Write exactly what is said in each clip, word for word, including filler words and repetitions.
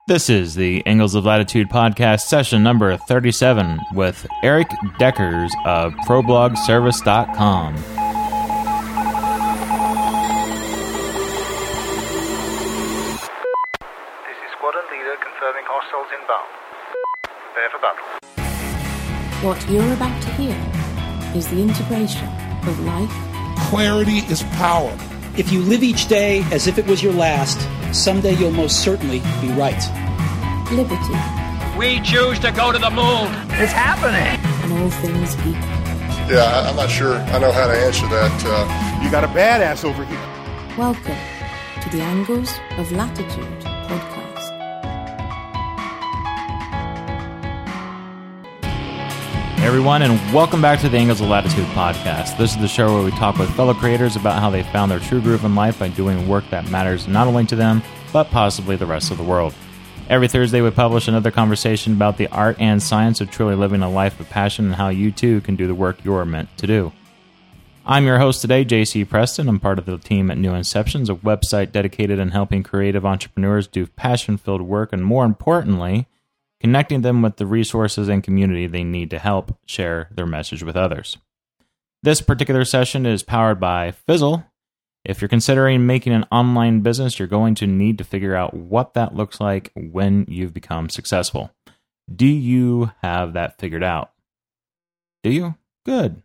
This is the Angles of Latitude podcast, session number thirty-seven, with Eric Deckers of pro blog service dot com. This is Squadron Leader confirming hostiles inbound. Prepare for battle. What you're about to hear is the integration of life. Clarity is power. If you live each day as if it was your last, someday you'll most certainly be right. Liberty. We choose to go to the moon. It's happening. And all things equal. Yeah, I'm not sure I know how to answer that. Uh... You got a badass over here. Welcome to the Angles of Latitude podcast. Hey everyone, and welcome back to the Angles of Latitude podcast. This is the show where we talk with fellow creators about how they found their true groove in life by doing work that matters not only to them, but possibly the rest of the world. Every Thursday we publish another conversation about the art and science of truly living a life of passion and how you too can do the work you're meant to do. I'm your host today, J C Preston. I'm part of the team at New Inceptions, a website dedicated in helping creative entrepreneurs do passion-filled work and, more importantly, connecting them with the resources and community they need to help share their message with others. This particular session is powered by Fizzle. If you're considering making an online business, you're going to need to figure out what that looks like when you've become successful. Do you have that figured out? Do you? Good.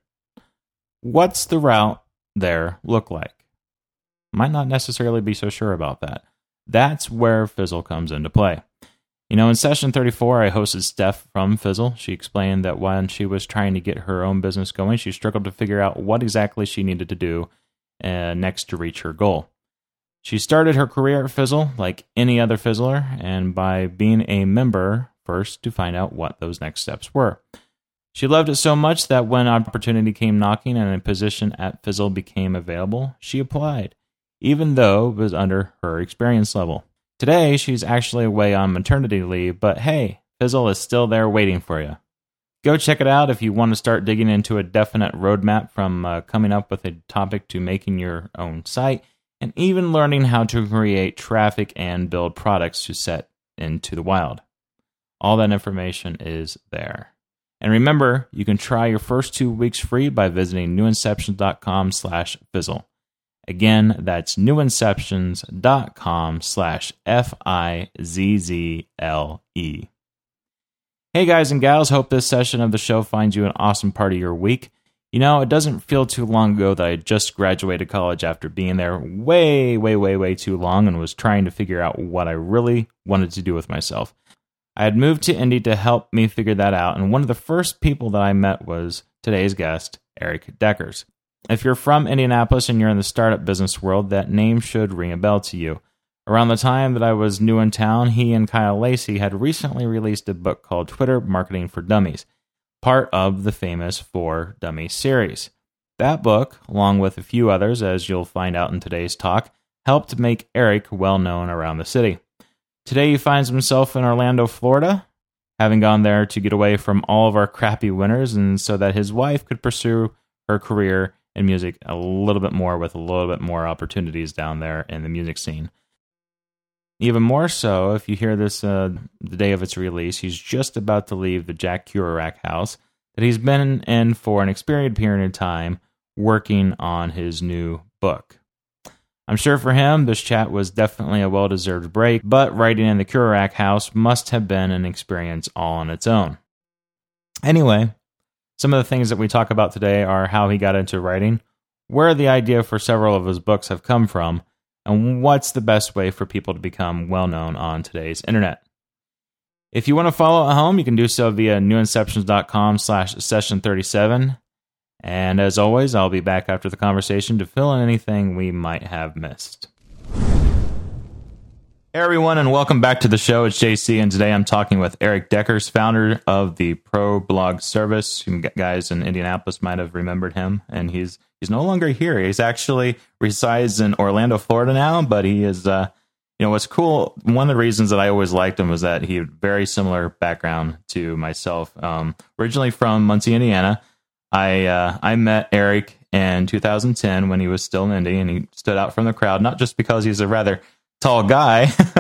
What's the route there look like? Might not necessarily be so sure about that. That's where Fizzle comes into play. You know, in session thirty-four, I hosted Steph from Fizzle. She explained that when she was trying to get her own business going, she struggled to figure out what exactly she needed to do uh, next to reach her goal. She started her career at Fizzle like any other Fizzler, and by being a member first to find out what those next steps were. She loved it so much that when opportunity came knocking and a position at Fizzle became available, she applied, even though it was under her experience level. Today, she's actually away on maternity leave, but hey, Fizzle is still there waiting for you. Go check it out if you want to start digging into a definite roadmap from uh, coming up with a topic to making your own site, and even learning how to create traffic and build products to set into the wild. All that information is there. And remember, you can try your first two weeks free by visiting newinceptions.com slash Fizzle. Again, that's newinceptions.com slash F I Z Z L E. Hey guys and gals, hope this session of the show finds you an awesome part of your week. You know, it doesn't feel too long ago that I just graduated college after being there way, way, way, way too long and was trying to figure out what I really wanted to do with myself. I had moved to Indy to help me figure that out, and one of the first people that I met was today's guest, Eric Deckers. If you're from Indianapolis and you're in the startup business world, that name should ring a bell to you. Around the time that I was new in town, he and Kyle Lacey had recently released a book called Twitter Marketing for Dummies, part of the famous For Dummies series. That book, along with a few others, as you'll find out in today's talk, helped make Eric well known around the city. Today he finds himself in Orlando, Florida, having gone there to get away from all of our crappy winters and so that his wife could pursue her career in music a little bit more with a little bit more opportunities down there in the music scene. Even more so, if you hear this uh, the day of its release, he's just about to leave the Jack Kerouac house that he's been in for an experienced period of time working on his new book. I'm sure for him, this chat was definitely a well-deserved break, but writing in the Kerouac house must have been an experience all on its own. Anyway, some of the things that we talk about today are how he got into writing, where the idea for several of his books have come from, and what's the best way for people to become well-known on today's internet. If you want to follow at home, you can do so via newinceptions.com slash session 37. And as always, I'll be back after the conversation to fill in anything we might have missed. Hey everyone, and welcome back to the show. It's J C, and today I'm talking with Eric Deckers, founder of the Pro Blog Service. You guys in Indianapolis might have remembered him, and he's he's no longer here. He's actually resides in Orlando, Florida now, but he is, uh, you know, what's cool, one of the reasons that I always liked him was that he had very similar background to myself. Um, originally from Muncie, Indiana, I uh, I met Eric in two thousand ten when he was still in Indy, and he stood out from the crowd, not just because he's a rather tall guy,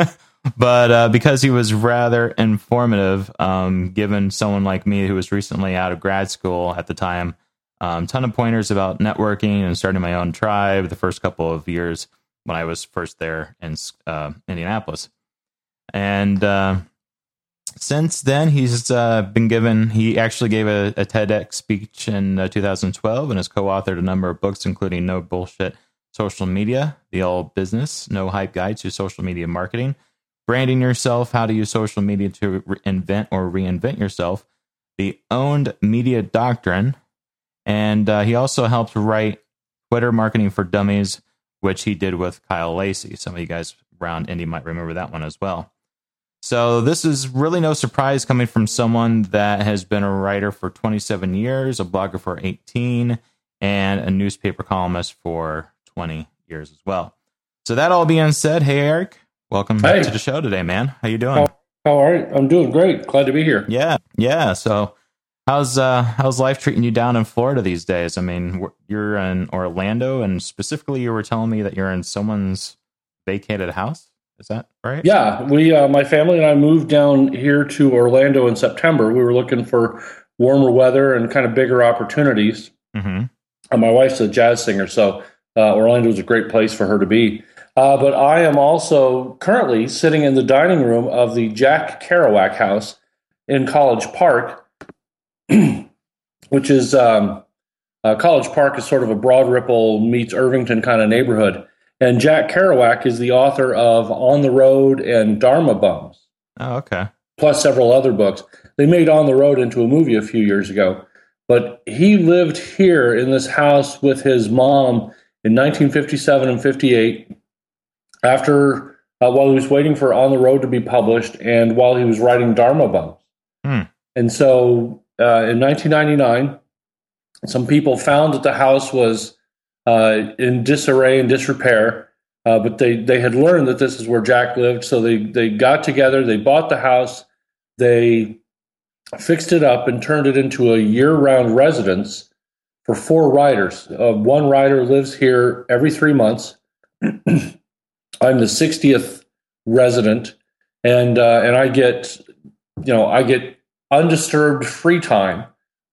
But uh, because he was rather informative, um, given someone like me who was recently out of grad school at the time, um, ton of pointers about networking and starting my own tribe the first couple of years when I was first there in uh, Indianapolis. And uh, since then, he's uh, been given, he actually gave a, a TEDx speech in uh, two thousand twelve and has co-authored a number of books, including No Bullshit Social Media, The All Business, No Hype Guide to Social Media Marketing, Branding Yourself, How to Use Social Media to re- Invent or Reinvent Yourself, The Owned Media Doctrine, and uh, he also helped write Twitter Marketing for Dummies, which he did with Kyle Lacey. Some of you guys around Indy might remember that one as well. So this is really no surprise coming from someone that has been a writer for twenty-seven years, a blogger for eighteen, and a newspaper columnist for twenty years as well. So that all being said, hey, Eric, welcome hey. to the show today, man. How you doing? How, how are you? I'm doing great. Glad to be here. Yeah, yeah. So how's uh, how's life treating you down in Florida these days? I mean, you're in Orlando, and specifically you were telling me that you're in someone's vacated house. Is that right? Yeah, we, uh, my family and I moved down here to Orlando in September. We were looking for warmer weather and kind of bigger opportunities. Mm-hmm. And my wife's a jazz singer, so uh, Orlando was a great place for her to be. Uh, but I am also currently sitting in the dining room of the Jack Kerouac House in College Park, which is um, uh, College Park is sort of a Broad Ripple meets Irvington kind of neighborhood. And Jack Kerouac is the author of On the Road and Dharma Bums. Oh, okay. Plus several other books. They made On the Road into a movie a few years ago. But he lived here in this house with his mom in nineteen fifty-seven and fifty-eight after, uh, while he was waiting for On the Road to be published and while he was writing Dharma Bums. Hmm. And so uh, in nineteen ninety-nine, some people found that the house was Uh, in disarray and disrepair, uh, but they, they had learned that this is where Jack lived, so they, they got together, they bought the house, they fixed it up and turned it into a year-round residence for four writers. Uh, one writer lives here every three months. I'm the sixtieth resident, and uh, and I get, you know, I get undisturbed free time.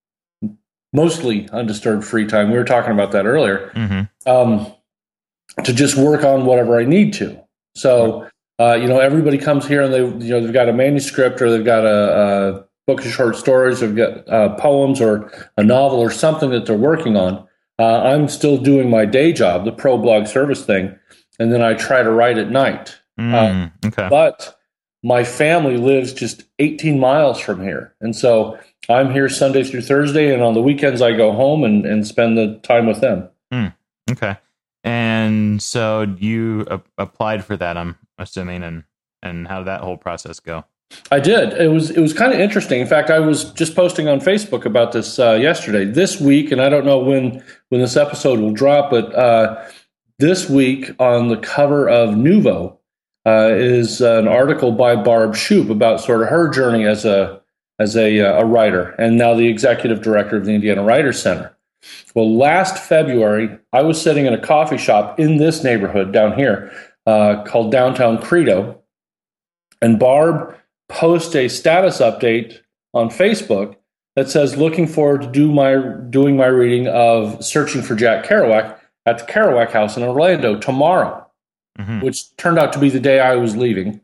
Mostly undisturbed free time. We were talking about that earlier. Mm-hmm. Um, to just work on whatever I need to. So, uh, you know, everybody comes here and they, you know, they've got a manuscript or they've got a, a book of short stories, or they've got uh, poems or a novel or something that they're working on. Uh, I'm still doing my day job, the pro blog service thing, and then I try to write at night. Mm, uh, okay. But my family lives just eighteen miles from here, and so I'm here Sunday through Thursday, and on the weekends I go home and, and spend the time with them. Mm, okay. And so you uh, applied for that, I'm assuming, and, and how did that whole process go? I did. It was it was kind of interesting. In fact, I was just posting on Facebook about this uh, yesterday. This week, and I don't know when, when this episode will drop, but uh, this week on the cover of Nuvo uh, is an article by Barb Shoup about sort of her journey as a as a, uh, a writer, and now the executive director of the Indiana Writers Center. Well, last February, I was sitting in a coffee shop in this neighborhood down here uh, called Downtown Credo, and Barb posts a status update on Facebook that says, looking forward to do my doing my reading of Searching for Jack Kerouac at the Kerouac House in Orlando tomorrow, Mm-hmm. which turned out to be the day I was leaving.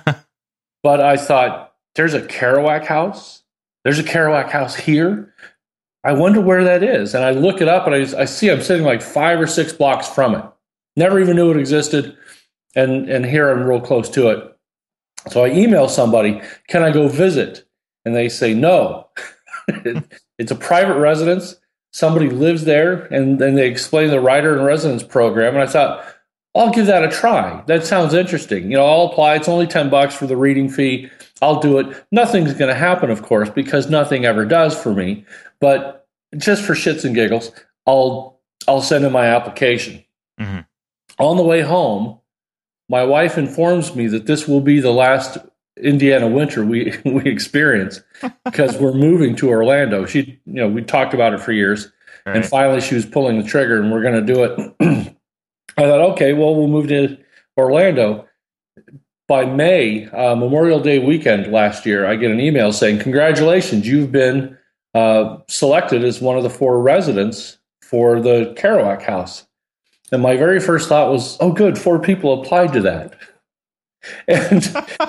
But I thought, there's a Kerouac house? There's a Kerouac house here? I wonder where that is. And I look it up, and I, I see I'm sitting like five or six blocks from it. Never even knew it existed, and, and here I'm real close to it. So I email somebody, can I go visit? And they say, no. It's a private residence. Somebody lives there, and then they explain the writer in residence program. And I thought, I'll give that a try. That sounds interesting. You know, I'll apply. It's only ten bucks for the reading fee. I'll do it. Nothing's going to happen, of course, because nothing ever does for me. But just for shits and giggles, I'll I'll send in my application. Mm-hmm. On the way home, my wife informs me that this will be the last Indiana winter we we experience because we're moving to Orlando. She, you know, we talked about it for years, right. And finally she was pulling the trigger, and we're going to do it. I thought, okay, well, we'll move to Orlando. by May, uh, Memorial Day weekend last year, I get an email saying, congratulations, you've been uh, selected as one of the four residents for the Kerouac House. And my very first thought was, oh, good, four people applied to that. And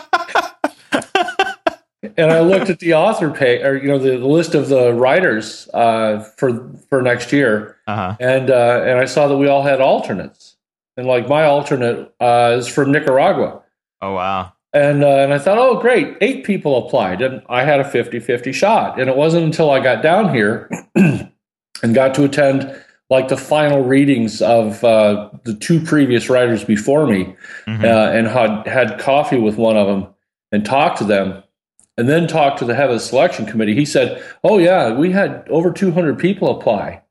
and I looked at the author pay, or you know, the, the list of the writers uh, for for next year, uh-huh. and uh, and I saw that we all had alternates. And like my alternate uh, is from Nicaragua. Oh, wow. And uh, and I thought, oh, great, eight people applied. And I had a fifty-fifty shot. And it wasn't until I got down here and got to attend like the final readings of uh, the two previous writers before me, mm-hmm. uh, and had, had coffee with one of them and talked to them, and then talked to the head of the selection committee. He said, oh, yeah, we had over two hundred people apply.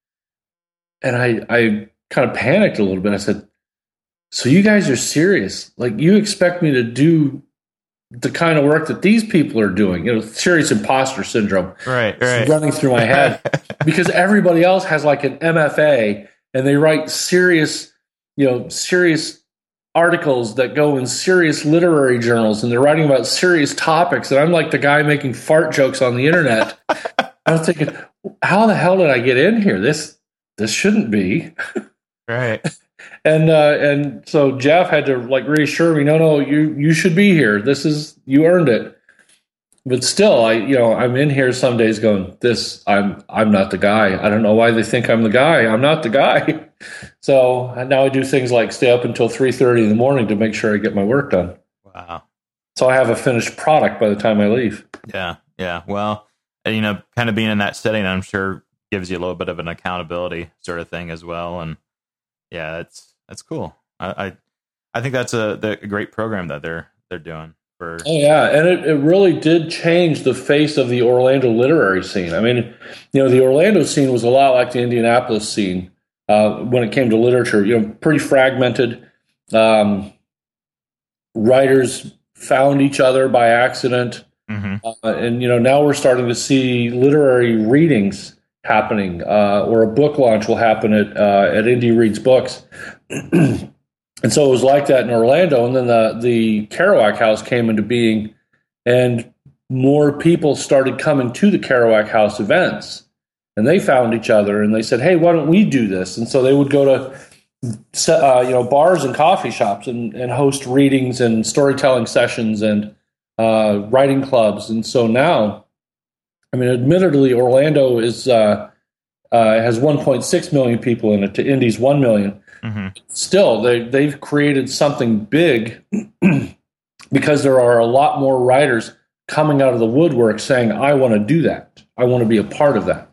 And I, I kind of panicked a little bit. I said, so you guys are serious? Like, you expect me to do the kind of work that these people are doing? You know, serious imposter syndrome. Right, right. Running through my head. Because everybody else has like an M F A, and they write serious, you know, serious articles that go in serious literary journals, and they're writing about serious topics. And I'm like the guy making fart jokes on the internet. I was thinking, how the hell did I get in here? This this shouldn't be. Right. And uh, and so Jeff had to like reassure me, no, no, you you should be here. This is, you earned it. But still, I you know I'm in here some days going, this I'm I'm not the guy. I don't know why they think I'm the guy. I'm not the guy. So now I do things like stay up until three thirty in the morning to make sure I get my work done. Wow. So I have a finished product by the time I leave. Yeah, yeah. Well, and, you know, kind of being in that setting, I'm sure gives you a little bit of an accountability sort of thing as well. And yeah, it's that's cool. I I, I think that's a, the, a great program that they're they're doing. For oh yeah, and it, it really did change the face of the Orlando literary scene. I mean, you know, the Orlando scene was a lot like the Indianapolis scene uh, when it came to literature. You know, pretty fragmented. Um, writers found each other by accident, mm-hmm. uh, and you know now we're starting to see literary readings happening, uh, or a book launch will happen at uh, at Indie Reads Books. And so it was like that in Orlando, and then the, the Kerouac House came into being, and more people started coming to the Kerouac House events, and they found each other, and they said, hey, why don't we do this? And so they would go to uh, you know bars and coffee shops and, and host readings and storytelling sessions and uh, writing clubs. And so now, I mean, admittedly, Orlando is uh, uh, has one point six million people in it to Indy's one million. Mm-hmm. Still, they, they've created something big because there are a lot more writers coming out of the woodwork saying, I want to do that. I want to be a part of that.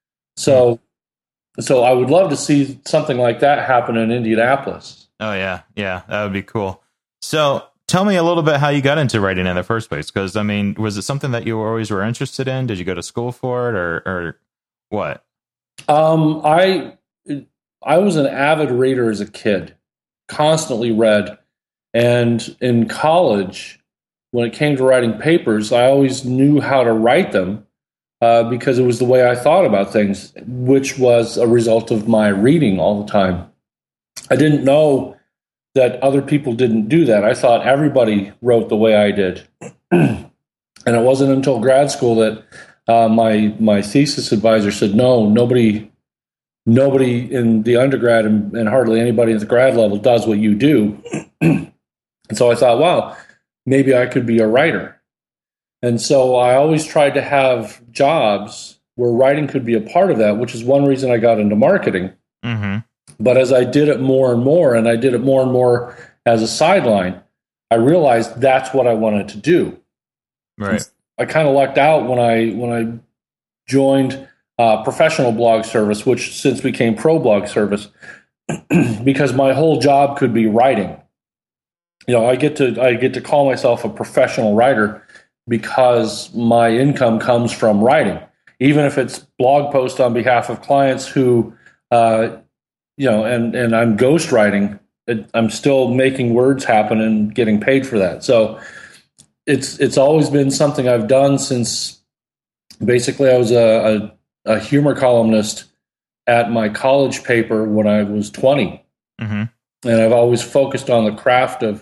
So so I would love to see something like that happen in Indianapolis. Oh, yeah. Yeah, that would be cool. So tell me a little bit how you got into writing in the first place. Because, I mean, was it something that you always were interested in? Did you go to school for it, or, or what? Um, I... I was an avid reader as a kid, constantly read. And in college, when it came to writing papers, I always knew how to write them uh, because it was the way I thought about things, which was a result of my reading all the time. I didn't know that other people didn't do that. I thought everybody wrote the way I did. And it wasn't until grad school that uh, my my thesis advisor said, no, nobody... Nobody in the undergrad and, and hardly anybody at the grad level does what you do. And so I thought, wow, maybe I could be a writer. And so I always tried to have jobs where writing could be a part of that, which is one reason I got into marketing. Mm-hmm. But as I did it more and more, and I did it more and more as a sideline, I realized that's what I wanted to do. Right. And I kind of lucked out when I when I joined Uh, professional blog service, which since became pro blog service, because my whole job could be writing. You know, I get to I get to call myself a professional writer because my income comes from writing, even if it's blog posts on behalf of clients who, uh, you know, and and I'm ghostwriting. It, I'm still making words happen and getting paid for that. So it's it's always been something I've done since basically I was a, a a humor columnist at my college paper when I was twenty. Mm-hmm. And I've always focused on the craft of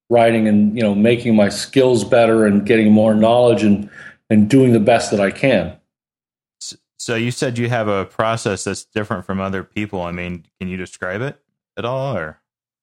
writing and, you know, making my skills better and getting more knowledge and, and doing the best that I can. So you said you have a process that's different from other people. I mean, can you describe it at all, or?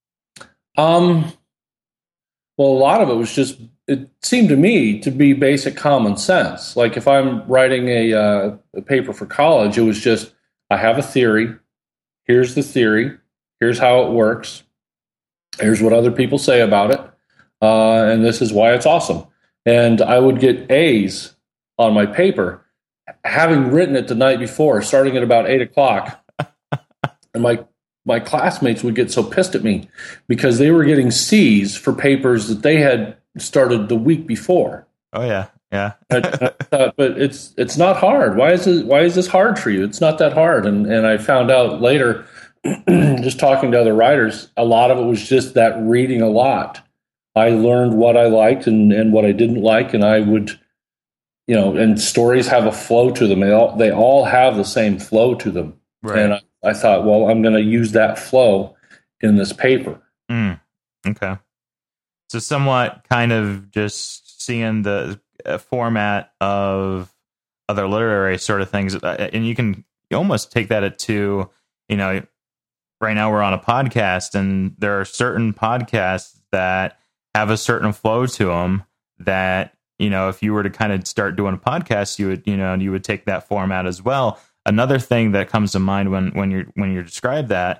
Um, well, a lot of it was just, it seemed to me to be basic common sense. Like if I'm writing a, uh, a paper for college, it was just, I have a theory. Here's the theory. Here's how it works. Here's what other people say about it. Uh, and this is why it's awesome. And I would get A's on my paper, having written it the night before, starting at about eight o'clock. And my my classmates would get so pissed at me because they were getting C's for papers that they had started the week before. Oh yeah, yeah. I, I thought, but it's it's not hard. Why is it? Why is this hard for you? It's not that hard. And and I found out later, just talking to other writers, a lot of it was just that reading a lot. I learned what I liked and, and what I didn't like, and I would, you know, and stories have a flow to them. They all they all have the same flow to them. Right. And I, I thought, well, I'm going to use that flow in this paper. Mm, okay. So somewhat kind of just seeing the uh, format of other literary sort of things. Uh, and you can you almost take that at two, you know, right now we're on a podcast and there are certain podcasts that have a certain flow to them that, you know, if you were to kind of start doing a podcast, you would, you know, you would take that format as well. Another thing that comes to mind when, when you're, when you describe that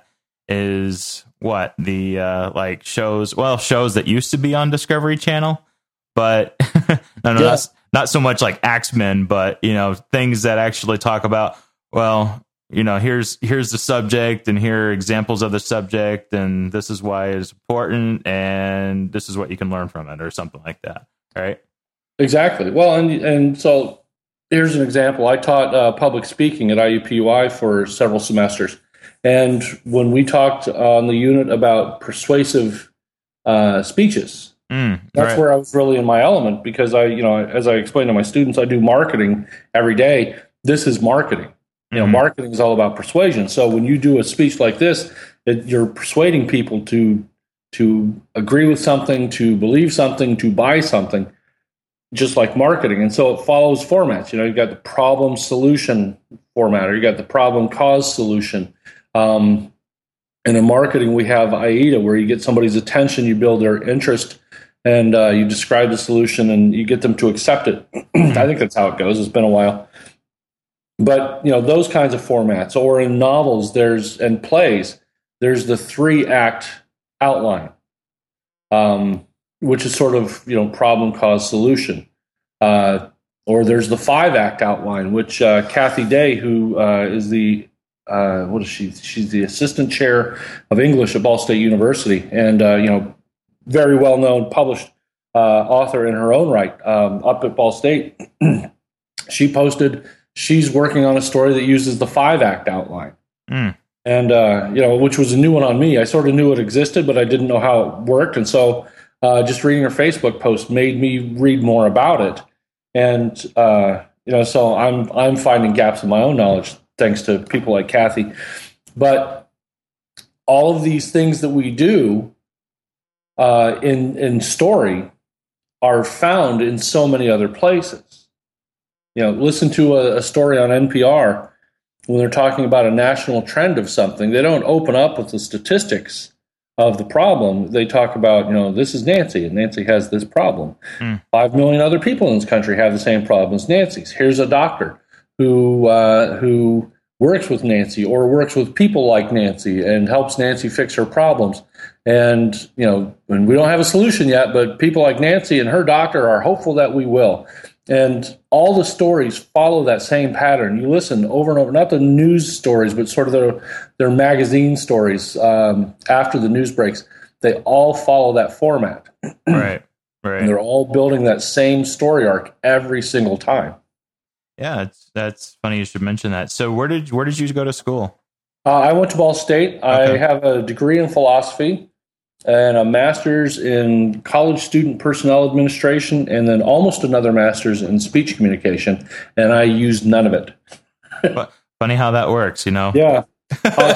is what the, uh, like shows, well, shows that used to be on Discovery Channel, but no, no, yeah. not, not so much like Axemen, but, you know, things that actually talk about, well, you know, here's, here's the subject and here are examples of the subject. And this is why it's important. And this is what you can learn from it or something like that. Right. Exactly. Well, and, and so here's an example. I taught uh, public speaking at I U P U I for several semesters. And when we talked on the unit about persuasive uh, speeches, mm, that's right. where I was really in my element because I, you know, as I explained to my students, I do marketing every day. This is marketing. You know, mm-hmm. Marketing is all about persuasion. So when you do a speech like this, it, you're persuading people to to agree with something, to believe something, to buy something, just like marketing. And so it follows formats. You know, you've got the problem solution format, or you got the problem cause solution. Um, and in marketing, we have AIDA, where you get somebody's attention, you build their interest, and uh, you describe the solution, and you get them to accept it. I think that's how it goes. It's been a while. But, you know, those kinds of formats, or in novels, there's and plays, there's the three-act outline, um, which is sort of, you know, problem, cause, solution. Uh, or there's the five-act outline, which uh, Kathy Day, who uh, is the, uh, what is she? She's the assistant chair of English at Ball State University, and, uh, you know, very well-known, published uh, author in her own right, um, up at Ball State. She posted... She's working on a story that uses the five-act outline, mm. and uh, you know, which was a new one on me. I sort of knew it existed, but I didn't know how it worked, and so uh, just reading her Facebook post made me read more about it. And uh, you know, so I'm I'm finding gaps in my own knowledge thanks to people like Kathy. But all of these things that we do uh, in in story are found in so many other places. You know, listen to a, a story on N P R when they're talking about a national trend of something. They don't open up with the statistics of the problem. They talk about, you know, this is Nancy, and Nancy has this problem. Mm. Five million other people in this country have the same problem as Nancy's. Here's a doctor who uh, who works with Nancy or works with people like Nancy and helps Nancy fix her problems. And, you know, and we don't have a solution yet, but people like Nancy and her doctor are hopeful that we will. And all the stories follow that same pattern. You listen over and over, not the news stories, but sort of their, their magazine stories um, after the news breaks. They all follow that format. Right, right. And they're all building that same story arc every single time. Yeah, it's, that's funny you should mention that. So where did where did you go to school? Uh, I went to Ball State. Okay. I have a degree in philosophy and a master's in college student personnel administration, and then almost another master's in speech communication, and I used none of it. Funny how that works, you know? Yeah. Uh,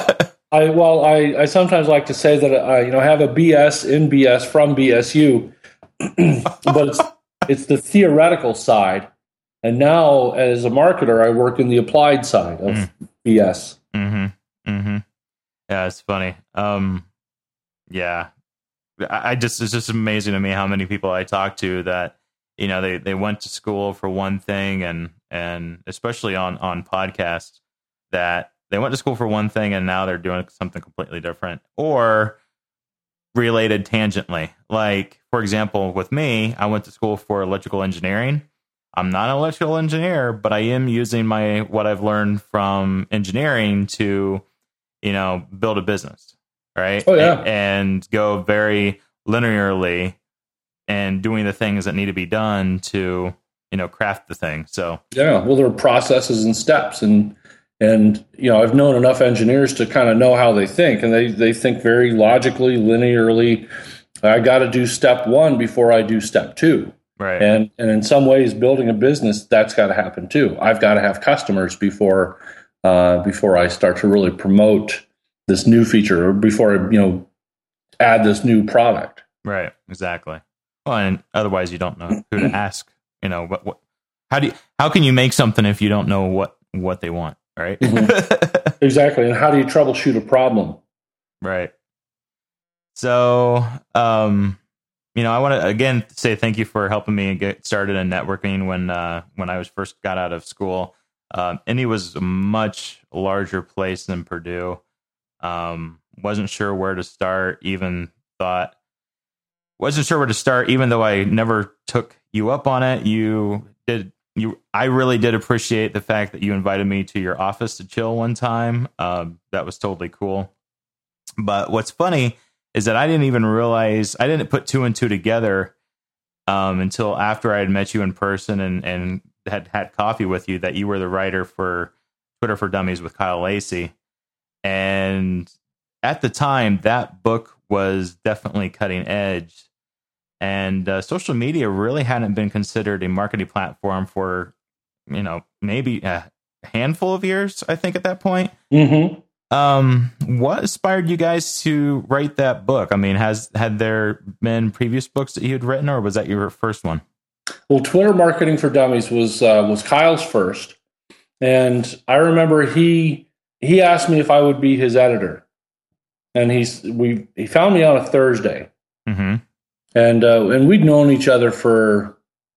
I well, I, I sometimes like to say that I you know have a B S in B S from B S U, but it's it's the theoretical side, and now as a marketer, I work in the applied side of mm. B S. Mm-hmm. Mm-hmm. Yeah, it's funny. Um, yeah, I, I just it's just amazing to me how many people I talk to that you know they, they went to school for one thing, and and especially on on podcasts that. They went to school for one thing and now they're doing something completely different or related tangentially. Like, for example, with me, I went to school for electrical engineering. I'm not an electrical engineer, but I am using my what I've learned from engineering to, you know, build a business, right? Oh, yeah. And, and go very linearly and doing the things that need to be done to, you know, craft the thing. So, yeah, well, there are processes and steps and And, you know, I've known enough engineers to kind of know how they think, and they, they think very logically, linearly. I got to do step one before I do step two. Right. And and in some ways, building a business, that's got to happen too. I've got to have customers before uh, before I start to really promote this new feature or before I, you know, add this new product. Right. Exactly. Well, and otherwise you don't know who to ask, you know, what, what, how do you, how can you make something if you don't know what, what they want? Right. Mm-hmm. Exactly. And how do you troubleshoot a problem? Right. So, um, you know, I want to again say thank you for helping me get started in networking when uh, when I was first got out of school. Um, Indy was a much larger place than Purdue. Um, wasn't sure where to start. Even thought wasn't sure where to start. Even though I never took you up on it, you did. You, I really did appreciate the fact that you invited me to your office to chill one time. Um, that was totally cool. But what's funny is that I didn't even realize, I didn't put two and two together um, until after I had met you in person and, and had had coffee with you, that you were the writer for Twitter for Dummies with Kyle Lacey. And at the time, that book was definitely cutting edge. And uh, social media really hadn't been considered a marketing platform for, you know, maybe a handful of years, I think, at that point. Mm-hmm. Um, what inspired you guys to write that book? I mean, has had there been previous books that you had written, or was that your first one? Well, Twitter Marketing for Dummies was uh, was Kyle's first. And I remember he he asked me if I would be his editor. And he's we he found me on a Thursday. Mm-hmm. And uh, and we'd known each other for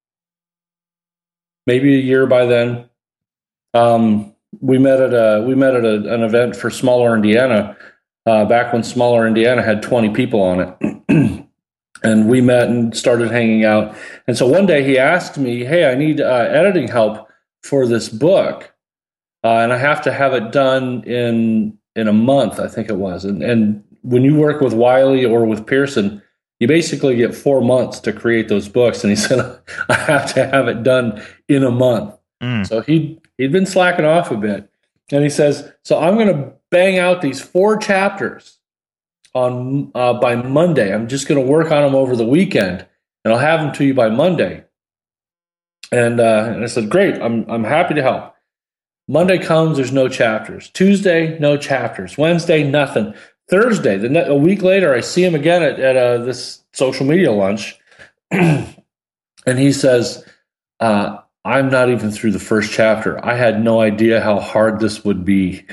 maybe a year by then. Um, we met at a we met at a, an event for Smaller Indiana uh, back when Smaller Indiana had twenty people on it, and we met and started hanging out. And so one day he asked me, "Hey, I need uh, editing help for this book, uh, and I have to have it done in in a month, I think it was." And and when you work with Wiley or with Pearson, you basically get four months to create those books. And he said, I have to have it done in a month. Mm. So he, he'd been slacking off a bit. And he says, so I'm going to bang out these four chapters on uh, by Monday. I'm just going to work on them over the weekend, and I'll have them to you by Monday. And, uh, and I said, great, I'm I'm happy to help. Monday comes, there's no chapters. Tuesday, no chapters. Wednesday, nothing. Thursday, the ne- a week later, I see him again at, at uh, this social media lunch, and he says, uh, I'm not even through the first chapter. I had no idea how hard this would be.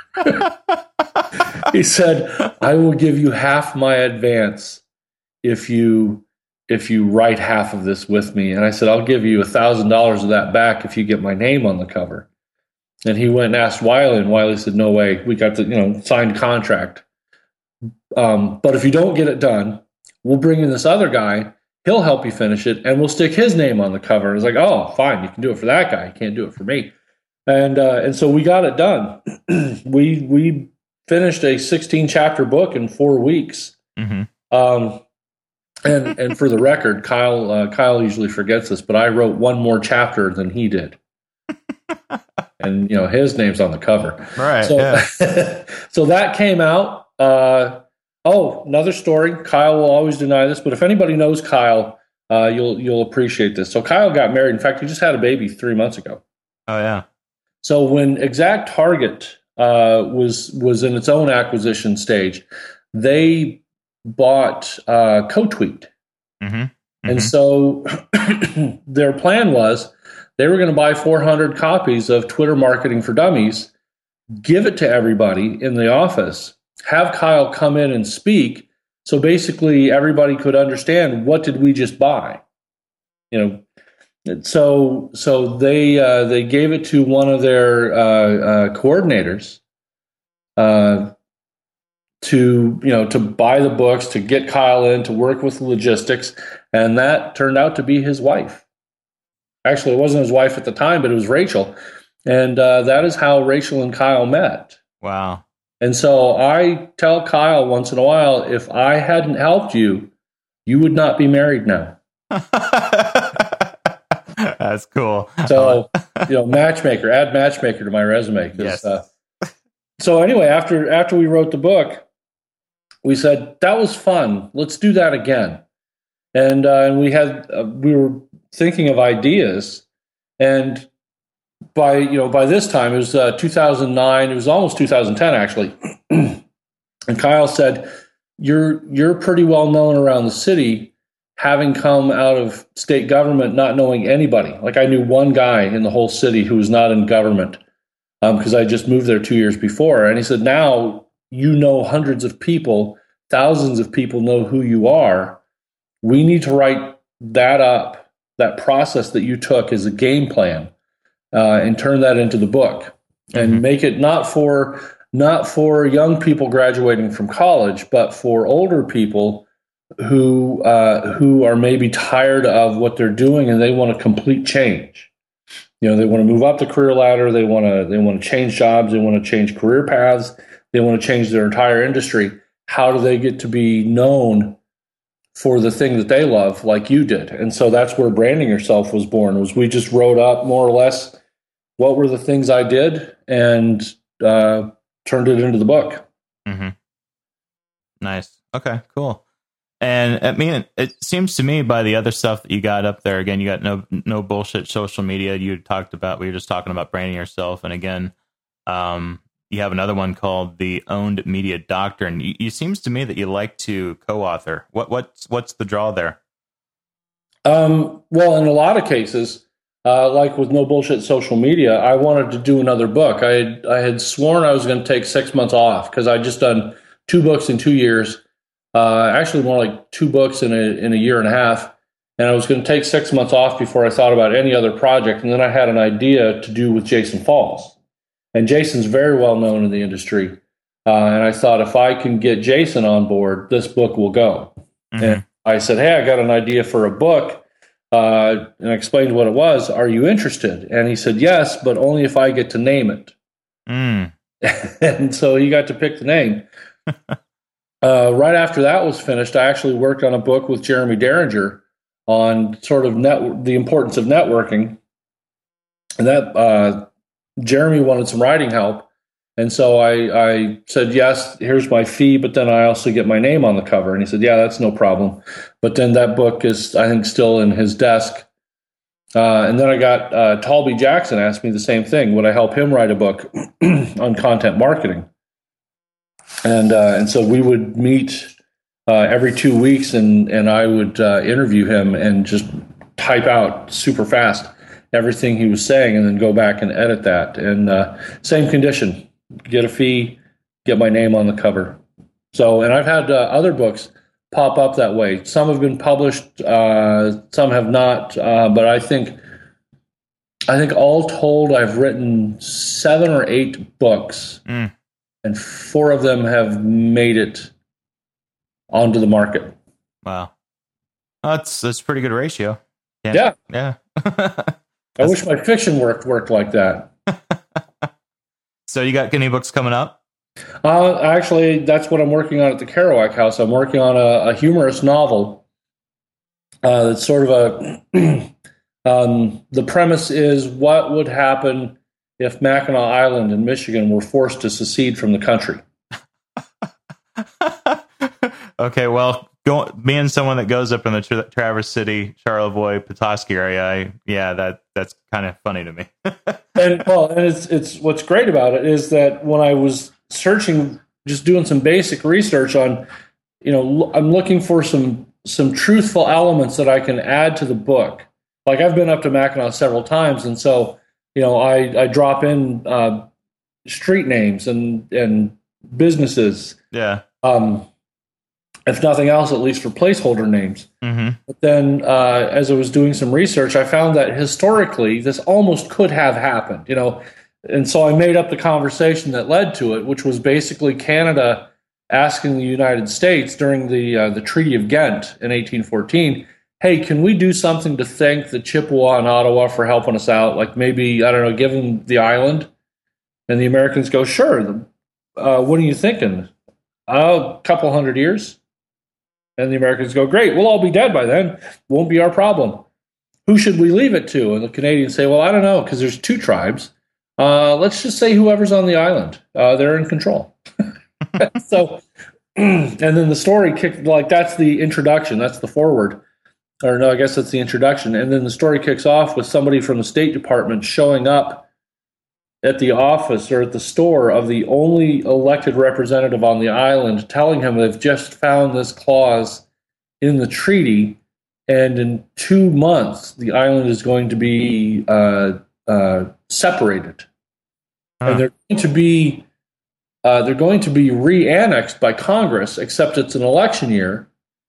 He said, I will give you half my advance if you if you write half of this with me. And I said, I'll give you one thousand dollars of that back if you get my name on the cover. And he went and asked Wiley, and Wiley said, no way. We got the you know signed contract. Um, but if you don't get it done, we'll bring in this other guy. He'll help you finish it, and we'll stick his name on the cover. And it's like, oh, fine, you can do it for that guy. You can't do it for me. And uh, and so we got it done. we we finished a sixteen chapter book in four weeks. Mm-hmm. Um, and and for the record, Kyle uh, Kyle usually forgets this, but I wrote one more chapter than he did. And you know his name's on the cover. Right. So, yeah. So that came out. Uh, oh, another story. Kyle will always deny this, but if anybody knows Kyle, uh, you'll you'll appreciate this. So Kyle got married. In fact, he just had a baby three months ago. Oh yeah. So when Exact Target uh, was was in its own acquisition stage. They bought uh, CoTweet. Mm-hmm. Mm-hmm. And so their plan was they were going to buy four hundred copies of Twitter Marketing for Dummies, give it to everybody in the office, have Kyle come in and speak, so basically everybody could understand, what did we just buy? You know, so so they uh, they gave it to one of their uh, uh, coordinators uh, to you know to buy the books, to get Kyle in, to work with the logistics, and that turned out to be his wife. Actually, it wasn't his wife at the time, but it was Rachel, and uh, that is how Rachel and Kyle met. Wow. And so I tell Kyle once in a while, if I hadn't helped you, you would not be married now. That's cool. So, you know, matchmaker, add matchmaker to my resume. Yes. Uh, so anyway, after after we wrote the book, we said, that was fun. Let's do that again. And uh, and we had uh, we were thinking of ideas, and by you know by this time it was uh, two thousand nine. It was almost two thousand ten actually. And Kyle said, "You're you're pretty well known around the city, having come out of state government, not knowing anybody. Like I knew one guy in the whole city who was not in government because um, I just moved there two years before." And he said, "Now you know hundreds of people, thousands of people know who you are. We need to write that up, that process that you took as a game plan, uh, and turn that into the book, and mm-hmm. make it not for not for young people graduating from college, but for older people who uh, who are maybe tired of what they're doing and they want a complete change. You know, they want to move up the career ladder. They want to they want to change jobs. They want to change career paths. They want to change their entire industry. How do they get to be known for the thing that they love, like you did?" And so that's where Branding Yourself was born. Was we just wrote up more or less what were the things I did and uh, turned it into the book. Mm-hmm. Nice. Okay, cool. And I mean, it seems to me by the other stuff that you got up there, again, you got no no bullshit social media. You talked about, we were just talking about Branding Yourself. And again, um, you have another one called The Owned Media Doctrine. You, you seems to me that you like to co-author. What what's what's the draw there? Um, well, in a lot of cases, uh, like with No Bullshit Social Media, I wanted to do another book. I had, I had sworn I was going to take six months off because I'd just done two books in two years. Uh, actually, more like two books in a in a year and a half, and I was going to take six months off before I thought about any other project. And then I had an idea to do with Jason Falls, and Jason's very well known in the industry. Uh, and I thought, if I can get Jason on board, this book will go. Mm-hmm. And I said, "Hey, I got an idea for a book," uh, and I explained what it was. "Are you interested?" And he said, "Yes, but only if I get to name it." Mm. And so he got to pick the name. Uh, right after that was finished, I actually worked on a book with Jeremy Derringer on sort of net, the importance of networking. And that uh, Jeremy wanted some writing help. And so I, I said, yes, here's my fee, but then I also get my name on the cover. And he said, yeah, that's no problem. But then that book is, I think, still in his desk. Uh, and then I got uh, Talby Jackson asked me the same thing. Would I help him write a book on content marketing? And uh, and so we would meet uh, every two weeks, and, and I would uh, interview him and just type out super fast everything he was saying, and then go back and edit that. And uh, same condition, get a fee, get my name on the cover. So, and I've had uh, other books pop up that way. Some have been published, uh, some have not. Uh, but I think I think all told, I've written seven or eight books. Mm. And four of them have made it onto the market. Wow. That's that's a pretty good ratio. Yeah. Yeah. I wish my fiction work worked like that. So you got any books coming up? Uh, actually, that's what I'm working on at the Kerouac House. I'm working on a, a humorous novel. Uh, that's sort of a... um, the premise is, what would happen if Mackinac Island in Michigan were forced to secede from the country? Okay, well, go, being someone that goes up in the Tra- Traverse City, Charlevoix, Petoskey area, I, yeah, that that's kind of funny to me. and well, and it's it's what's great about it is that when I was searching, just doing some basic research on, you know, I'm looking for some some truthful elements that I can add to the book. Like I've been up to Mackinac several times, and so you know, I I drop in uh, street names and and businesses. Yeah. Um, if nothing else, at least for placeholder names. Mm-hmm. But then, uh, as I was doing some research, I found that historically, this almost could have happened. You know, and so I made up the conversation that led to it, which was basically Canada asking the United States during the uh, the Treaty of Ghent in eighteen fourteen, hey, can we do something to thank the Chippewa and Ottawa for helping us out? Like maybe, I don't know, give them the island? And the Americans go, sure. Uh, what are you thinking? Uh, a couple hundred years? And the Americans go, great, we'll all be dead by then. Won't be our problem. Who should we leave it to? And the Canadians say, well, I don't know, because there's two tribes. Uh, let's just say whoever's on the island. Uh, they're in control. So, and then the story kicked, like that's the introduction, that's the foreword. Or no, I guess that's the introduction. And then the story kicks off with somebody from the State Department showing up at the office or at the store of the only elected representative on the island, telling him they've just found this clause in the treaty, and in two months the island is going to be uh, uh, separated, huh. and they're going to be uh, they're going to be re-annexed by Congress, except it's an election year,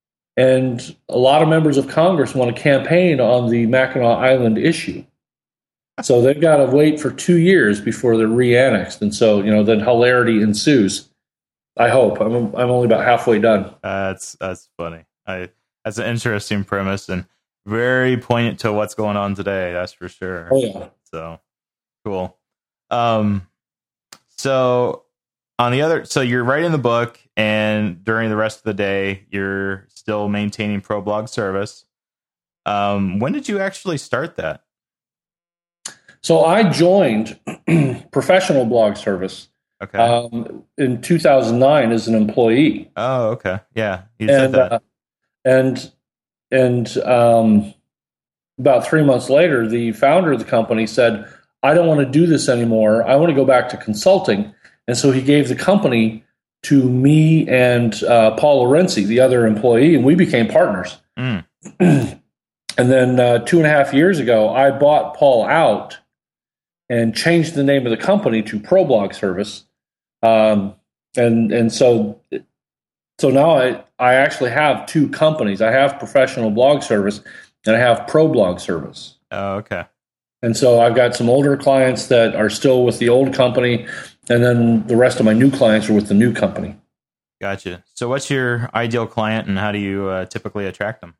and a lot of members of Congress want to campaign on the Mackinac Island issue. So they've got to wait for two years before they're re-annexed, and so you know then hilarity ensues. I hope I'm I'm only about halfway done. Uh, that's that's funny. I that's an interesting premise and very poignant to what's going on today. That's for sure. Oh yeah. So cool. Um. So on the other, so you're writing the book, and during the rest of the day, you're still maintaining ProBlog service. Um. When did you actually start that? So I joined Professional Blog Service okay. um, in two thousand nine as an employee. Oh, okay. Yeah, you and, said that. Uh, and and um, about three months later, the founder of the company said, I don't want to do this anymore. I want to go back to consulting. And so he gave the company to me and uh, Paul Lorenzi, the other employee, and we became partners. Mm. And then uh, two and a half years ago, I bought Paul out and changed the name of the company to ProBlog Service, um, and and so so now I I actually have two companies. I have Professional Blog Service, and I have ProBlog Service. Oh, okay. And so I've got some older clients that are still with the old company, and then the rest of my new clients are with the new company. Gotcha. So what's your ideal client, and how do you uh, typically attract them?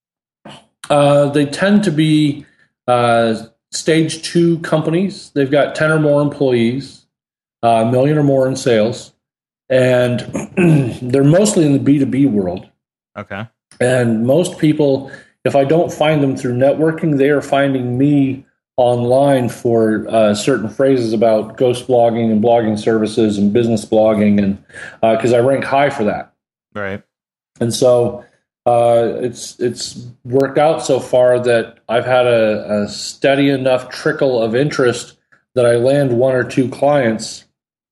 Uh, they tend to be uh, stage two companies. They've got ten or more employees, uh, a million or more in sales, and they're mostly in the B two B world. Okay. And most people, if I don't find them through networking, they are finding me online for uh, certain phrases about ghost blogging and blogging services and business blogging, and because uh, I rank high for that. Right. And so uh, it's it's worked out so far that I've had a, a steady enough trickle of interest that I land one or two clients,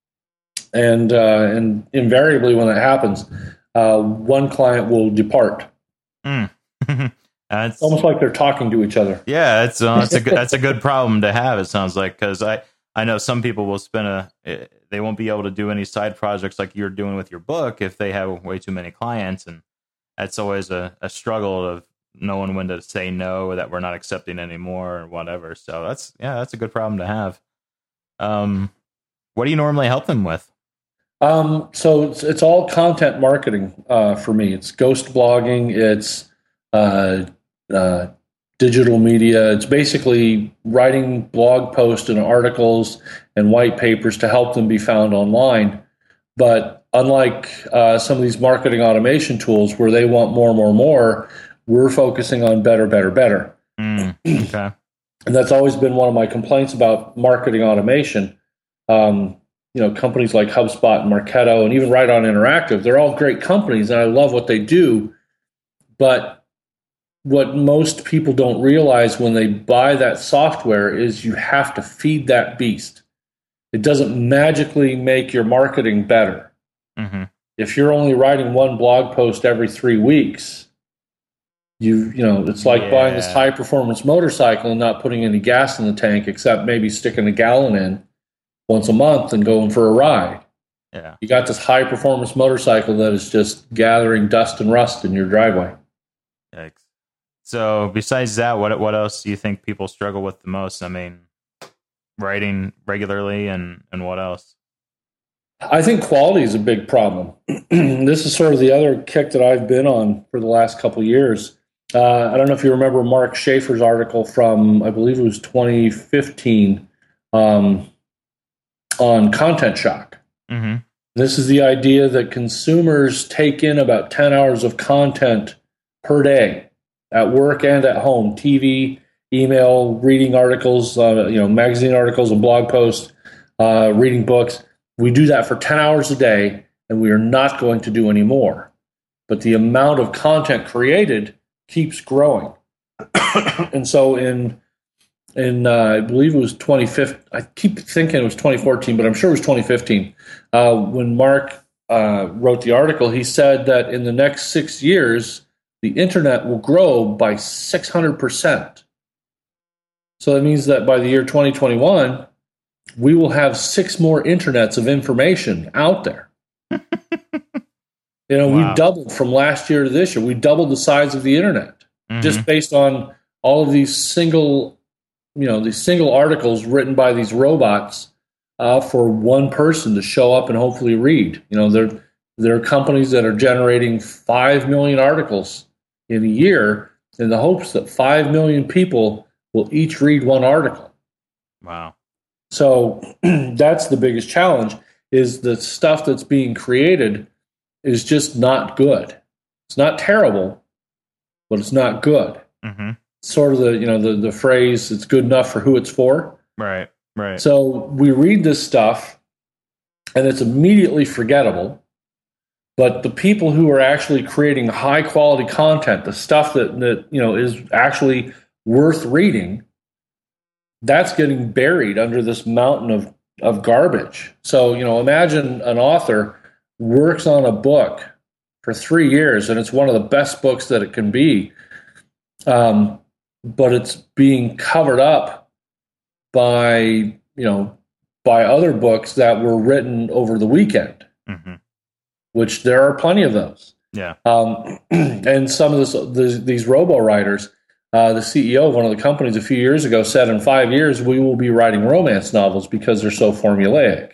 and uh, and invariably when that happens, uh, one client will depart. Mm. That's it's almost like they're talking to each other. Yeah, it's uh, that's a good, that's a good problem to have. It sounds like, because I I know some people will spend a they won't be able to do any side projects like you're doing with your book if they have way too many clients, and that's always a, a struggle of knowing when to say no, or that we're not accepting anymore or whatever. So that's yeah, that's a good problem to have. Um, what do you normally help them with? Um, so it's it's all content marketing uh, for me. It's ghost blogging. It's uh, uh, digital media. It's basically writing blog posts and articles and white papers to help them be found online. But unlike uh, some of these marketing automation tools where they want more, more, more, we're focusing on better, better, better. Mm, okay. And that's always been one of my complaints about marketing automation. Um, you know, companies like HubSpot and Marketo and even Right On Interactive, they're all great companies, and I love what they do. But what most people don't realize when they buy that software is you have to feed that beast. It doesn't magically make your marketing better. Mm-hmm. If you're only writing one blog post every three weeks, you you know, it's like yeah. buying this high performance motorcycle and not putting any gas in the tank except maybe sticking a gallon in once a month and going for a ride. Yeah. You got this high performance motorcycle that is just gathering dust and rust in your driveway. Yikes. So besides that, what what else do you think people struggle with the most? I mean, writing regularly and, and what else? I think quality is a big problem. This is sort of the other kick that I've been on for the last couple of years. Uh, I don't know if you remember Mark Schaefer's article from, I believe it was twenty fifteen, um, on Content Shock. Mm-hmm. This is the idea that consumers take in about ten hours of content per day at work and at home, T V, email, reading articles, uh, you know, magazine articles and blog posts, uh, reading books. We do that for ten hours a day, and we are not going to do any more. But the amount of content created keeps growing. And so in, in uh, I believe it was twenty fifteen, I keep thinking it was twenty fourteen, but I'm sure it was twenty fifteen, uh, when Mark uh, wrote the article, he said that in the next six years, the internet will grow by six hundred percent. So that means that by the year twenty twenty-one, we will have six more internets of information out there. You know, wow. we doubled from last year to this year. We doubled the size of the internet mm-hmm. just based on all of these single, you know, these single articles written by these robots uh, for one person to show up and hopefully read. You know, there there are companies that are generating five million articles in a year in the hopes that five million people will each read one article. Wow. So that's the biggest challenge, is the stuff that's being created is just not good. It's not terrible, but it's not good. Mm-hmm. Sort of the, you know, the, the phrase, it's good enough for who it's for. Right, right. So we read this stuff and it's immediately forgettable, but the people who are actually creating high quality content, the stuff that, that, you know, is actually worth reading, that's getting buried under this mountain of, of garbage. So, you know, imagine an author works on a book for three years and it's one of the best books that it can be. Um, but it's being covered up by, you know, by other books that were written over the weekend, mm-hmm. which there are plenty of those. Yeah. Um, and some of this, the, these robo-writers, Uh, the C E O of one of the companies a few years ago said in five years, we will be writing romance novels because they're so formulaic.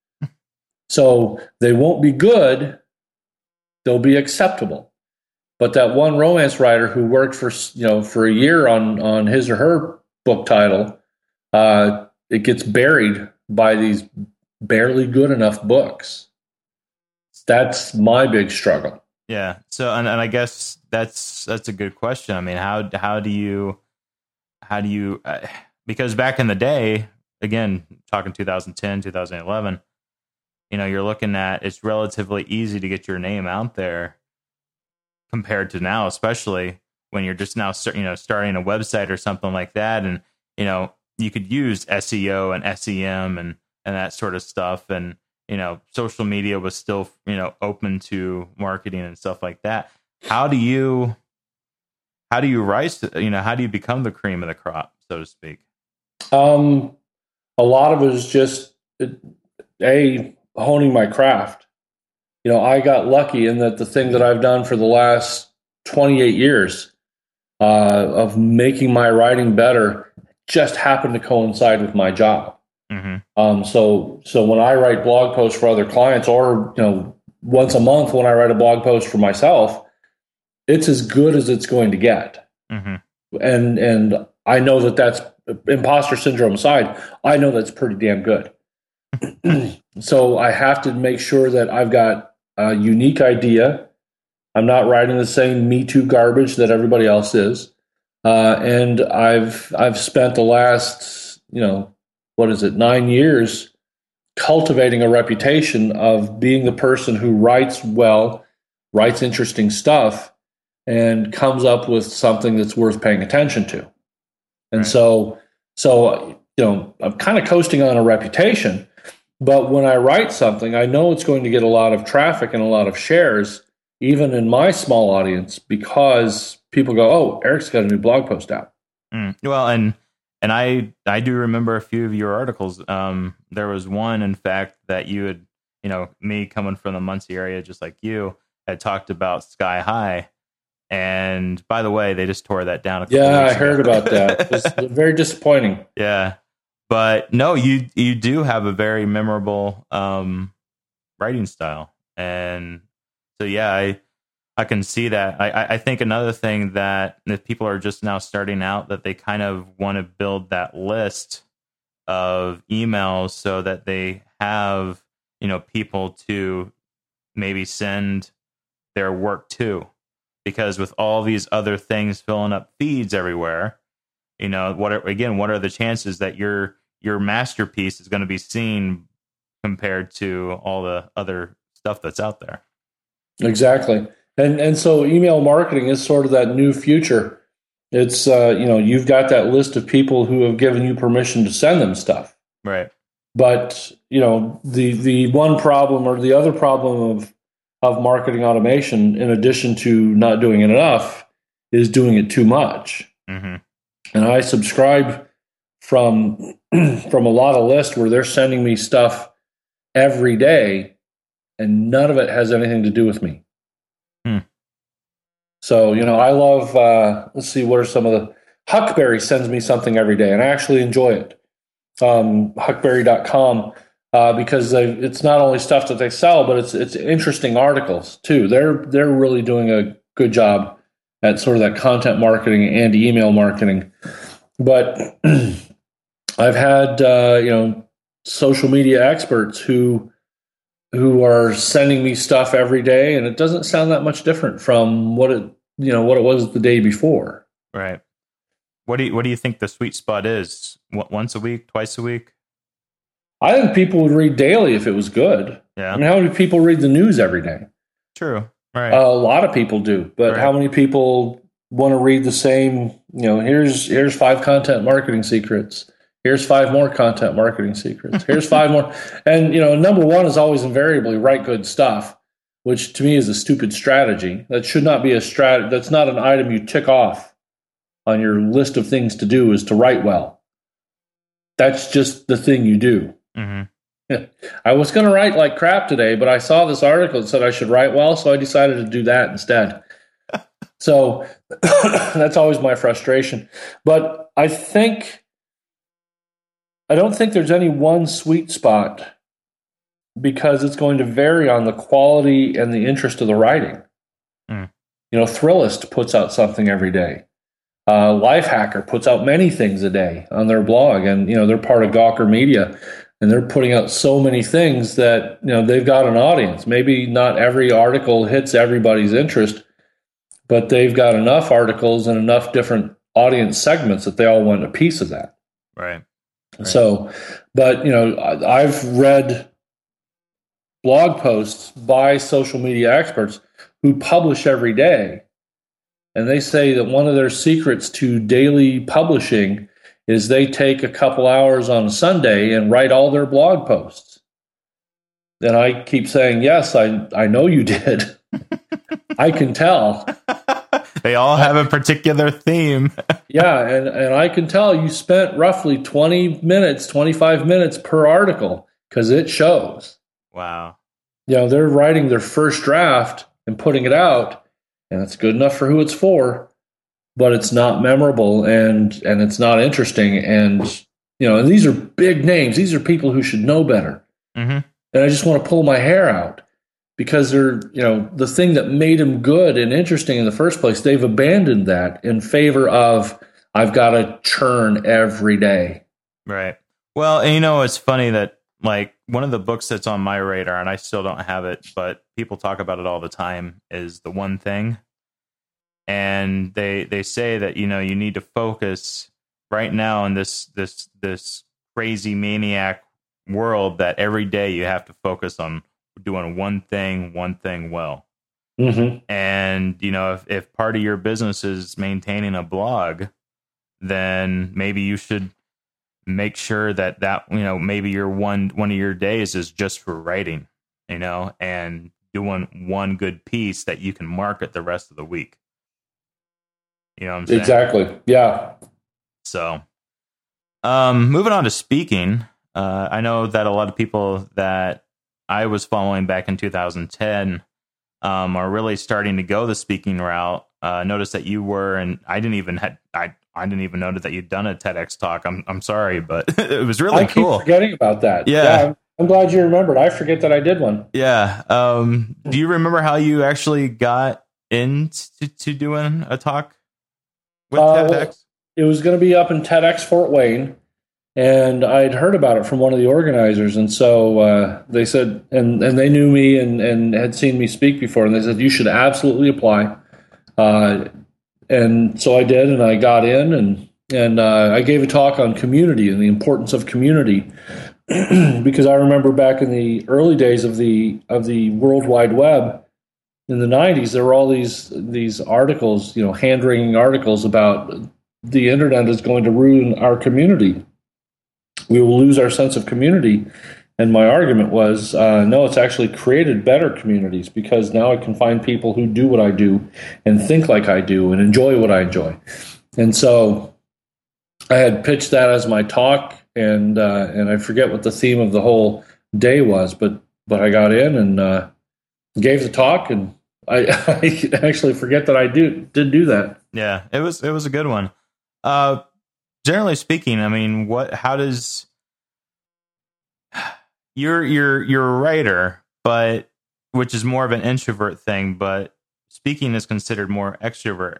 So they won't be good. They'll be acceptable. But that one romance writer who worked for, you know, for a year on, on his or her book title, uh, it gets buried by these barely good enough books. That's my big struggle. Yeah. So, and, and I guess that's that's a good question. I mean, how how do you how do you uh, because back in the day, again, talking twenty ten, twenty eleven, you know, you're looking at, it's relatively easy to get your name out there compared to now, especially when you're just now, you know, starting a website or something like that, and you know, you could use S E O and S E M and and that sort of stuff, and you know, social media was still, you know, open to marketing and stuff like that. How do you, how do you rise to, you know, how do you become the cream of the crop, so to speak? Um, a lot of it is just, A, honing my craft. You know, I got lucky in that the thing that I've done for the last twenty-eight years uh, of making my writing better just happened to coincide with my job. Mm-hmm. Um, so, so when I write blog posts for other clients, or you know, once a month when I write a blog post for myself, it's as good as it's going to get. Mm-hmm. And and I know that that's, imposter syndrome aside, I know that's pretty damn good. So I have to make sure that I've got a unique idea. I'm not writing the same Me Too garbage that everybody else is. Uh, and I've I've spent the last, you know, what is it, nine years cultivating a reputation of being the person who writes well, writes interesting stuff, and comes up with something that's worth paying attention to. And Right. so, so you know, I'm kind of coasting on a reputation, but when I write something, I know it's going to get a lot of traffic and a lot of shares, even in my small audience, because people go, "Oh, Eric's got a new blog post out." Mm. Well, and and I I do remember a few of your articles. Um, there was one, in fact, that you had, you know, me coming from the Muncie area, just like you, had talked about Sky High. And by the way, they just tore that down. A couple Yeah, weeks I heard ago. about that. It's very disappointing. Yeah, but no, you you do have a very memorable um, writing style, and so yeah, I I can see that. I I think another thing that if people are just now starting out, that they kind of want to build that list of emails so that they have, you know, people to maybe send their work to. Because with all these other things filling up feeds everywhere, you know, what are, again, what are the chances that your your masterpiece is going to be seen compared to all the other stuff that's out there? Exactly. And and so email marketing is sort of that new future. It's, uh, you know, you've got that list of people who have given you permission to send them stuff. Right. But, you know, the the one problem or the other problem of of marketing automation, in addition to not doing it enough, is doing it too much. Mm-hmm. And I subscribe from from a lot of lists where they're sending me stuff every day, and none of it has anything to do with me. Hmm. So, you know, I love, uh, let's see, what are some of the, Huckberry sends me something every day, and I actually enjoy it. Um, Huckberry dot com. Uh, because they, it's not only stuff that they sell, but it's it's interesting articles too. They're they're really doing a good job at sort of that content marketing and email marketing. But I've had uh, you know social media experts who who are sending me stuff every day, and it doesn't sound that much different from what it you know what it was the day before. Right. What do you what do you think the sweet spot is? What, once a week, twice a week? I think people would read daily if it was good. Yeah. I mean, how many people read the news every day? True. Right. Uh, a lot of people do, but Right. how many people want to read the same? You know, here's here's five content marketing secrets. Here's five more content marketing secrets. Here's five more, and you know, number one is always invariably write good stuff, which to me is a stupid strategy. That should not be a strat. That's not an item you tick off on your list of things to do. Is to write well. That's just the thing you do. Mm-hmm. I was going to write like crap today, but I saw this article that said I should write well, so I decided to do that instead. So that's always my frustration. But I think, I don't think there's any one sweet spot, because it's going to vary on the quality and the interest of the writing. Mm. You know, Thrillist puts out something every day. Uh, Lifehacker puts out many things a day on their blog, and you know they're part of Gawker Media. And they're putting out so many things that, you know, they've got an audience. Maybe not every article hits everybody's interest, but they've got enough articles and enough different audience segments that they all want a piece of that. Right. Right. So, but, you know, I've read blog posts by social media experts who publish every day, and they say that one of their secrets to daily publishing is they take a couple hours on a Sunday and write all their blog posts. And I keep saying, yes, I, I know you did. I can tell. They all have a particular theme. Yeah, and, and I can tell you spent roughly twenty minutes, twenty-five minutes per article, because it shows. Wow. You know, they're writing their first draft and putting it out, and it's good enough for who it's for. But it's not memorable, and and it's not interesting, and you know, and these are big names. These are people who should know better. Mm-hmm. And I just want to pull my hair out, because they're, you know, the thing that made them good and interesting in the first place, they've abandoned that in favor of I've got to churn every day. Right. Well, and you know, it's funny that like one of the books that's on my radar, and I still don't have it, but people talk about it all the time, is The One Thing. And they they say that, you know, you need to focus right now in this this this crazy maniac world, that every day you have to focus on doing one thing, one thing well. Mm-hmm. And, you know, if, if part of your business is maintaining a blog, then maybe you should make sure that that, you know, maybe your one, one of your days is just for writing, you know, and doing one good piece that you can market the rest of the week. You know what I'm saying? Exactly. Yeah. So, um, moving on to speaking, uh, I know that a lot of people that I was following back in two thousand ten um, are really starting to go the speaking route. Uh, notice that you were, and I didn't even had I I didn't even know that you'd done a TEDx talk. I'm I'm sorry, but it was really I cool. keep forgetting about that. Yeah. yeah I'm, I'm glad you remembered. I forget that I did one. Yeah. Um, do you remember how you actually got into to doing a talk with uh, TEDx? It was going to be up in TEDx Fort Wayne, and I'd heard about it from one of the organizers, and so uh, they said, and, and they knew me and, and had seen me speak before, and they said, you should absolutely apply. Uh, and so I did, and I got in, and and uh, I gave a talk on community and the importance of community, because I remember back in the early days of the of the World Wide Web in the nineties, there were all these these articles, you know, hand-wringing articles about the internet is going to ruin our community. We will lose our sense of community. And my argument was, uh, no, it's actually created better communities, because now I can find people who do what I do and think like I do and enjoy what I enjoy. And so I had pitched that as my talk, and uh, and I forget what the theme of the whole day was, but but I got in and uh, gave the talk, and I, I actually forget that I do did do that. Yeah, it was it was a good one. Uh, generally speaking, I mean, what? How does you're you're you're a writer, but which is more of an introvert thing, but speaking is considered more extrovert.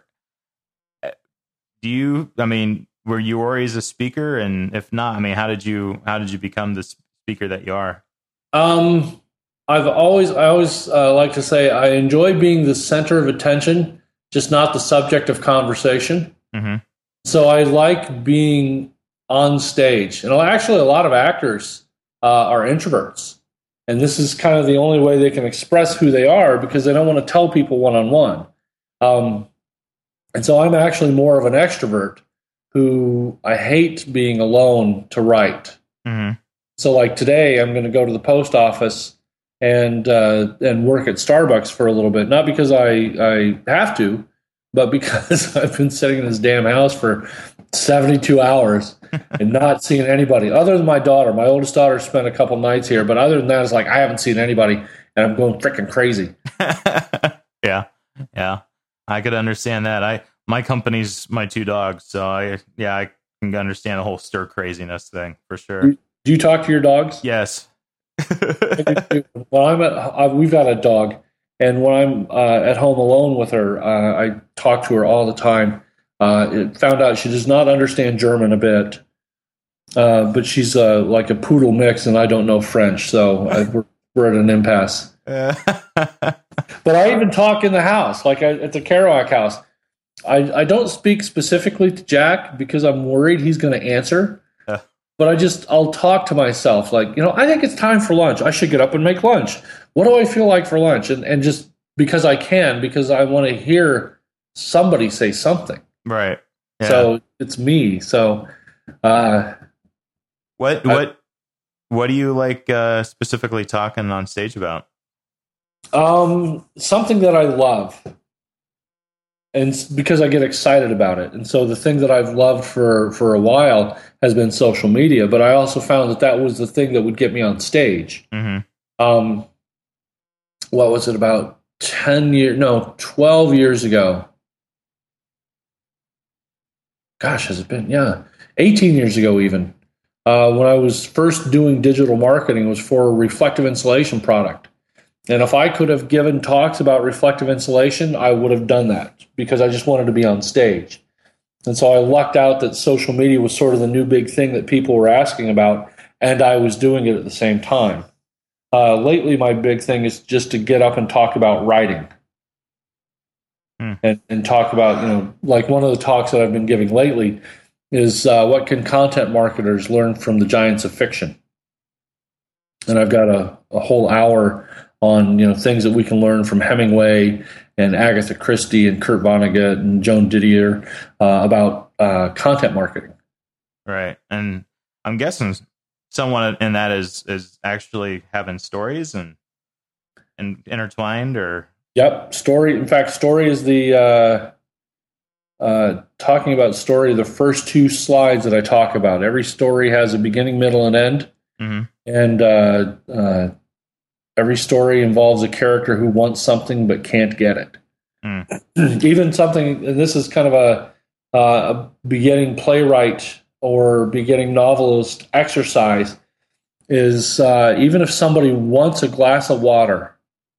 Do you? I mean, were you always a speaker? And if not, I mean, how did you how did you become the speaker that you are? Um, I've always I always uh, like to say I enjoy being the center of attention, just not the subject of conversation. Mm-hmm. So I like being on stage. And actually, a lot of actors uh, are introverts. And this is kind of the only way they can express who they are, because they don't want to tell people one-on-one. Um, and so I'm actually more of an extrovert who I hate being alone to write. Mm-hmm. So like today, I'm going to go to the post office and uh, and work at Starbucks for a little bit. Not because I, I have to, but because I've been sitting in this damn house for seventy-two hours and not seeing anybody other than my daughter. My oldest daughter spent a couple nights here, but other than that, it's like I haven't seen anybody, and I'm going freaking crazy. yeah, yeah, I could understand that. I my company's my two dogs, so I yeah I can understand the whole stir craziness thing for sure. Do, do you talk to your dogs? Yes. When I'm at, uh, we've got a dog. And when I'm uh, at home alone with her, uh, I talk to her all the time. Uh, it found out she does not understand German a bit, uh, but she's uh, like a poodle mix, and I don't know French, so I, we're, we're at an impasse. But I even talk in the house, like I, at the Kerouac house. I, I don't speak specifically to Jack because I'm worried he's going to answer. Uh. But I just, I'll talk to myself like, you know, I think it's time for lunch. I should get up and make lunch. What do I feel like for lunch? And and just because I can, because I want to hear somebody say something. Right. Yeah. So it's me. So uh, what what I, what do you like uh, specifically talking on stage about? Um, something that I love, and because I get excited about it. And so the thing that I've loved for for a while has been social media. But I also found that that was the thing that would get me on stage. Mm-hmm. Um. What was it, about ten years, no, twelve years ago? Gosh, has it been? Yeah, eighteen years ago even. Uh, when I was first doing digital marketing, it was for a reflective insulation product. And if I could have given talks about reflective insulation, I would have done that because I just wanted to be on stage. And so I lucked out that social media was sort of the new big thing that people were asking about, and I was doing it at the same time. Uh, lately, my big thing is just to get up and talk about writing, hmm. and, and talk about, you know, like one of the talks that I've been giving lately is uh, what can content marketers learn from the giants of fiction? And I've got a, a whole hour on, you know, things that we can learn from Hemingway and Agatha Christie and Kurt Vonnegut and Joan Didier uh, about uh, content marketing. Right. And I'm guessing someone in that is, is actually having stories and, and intertwined or. Yep. Story. In fact, story is the, uh, uh, talking about story, the first two slides that I talk about. Every story has a beginning, middle, and end. Mm-hmm. And uh, uh, every story involves a character who wants something but can't get it. Mm. Even something, and this is kind of a, uh, a beginning playwright or beginning novelist exercise, is uh, even if somebody wants a glass of water,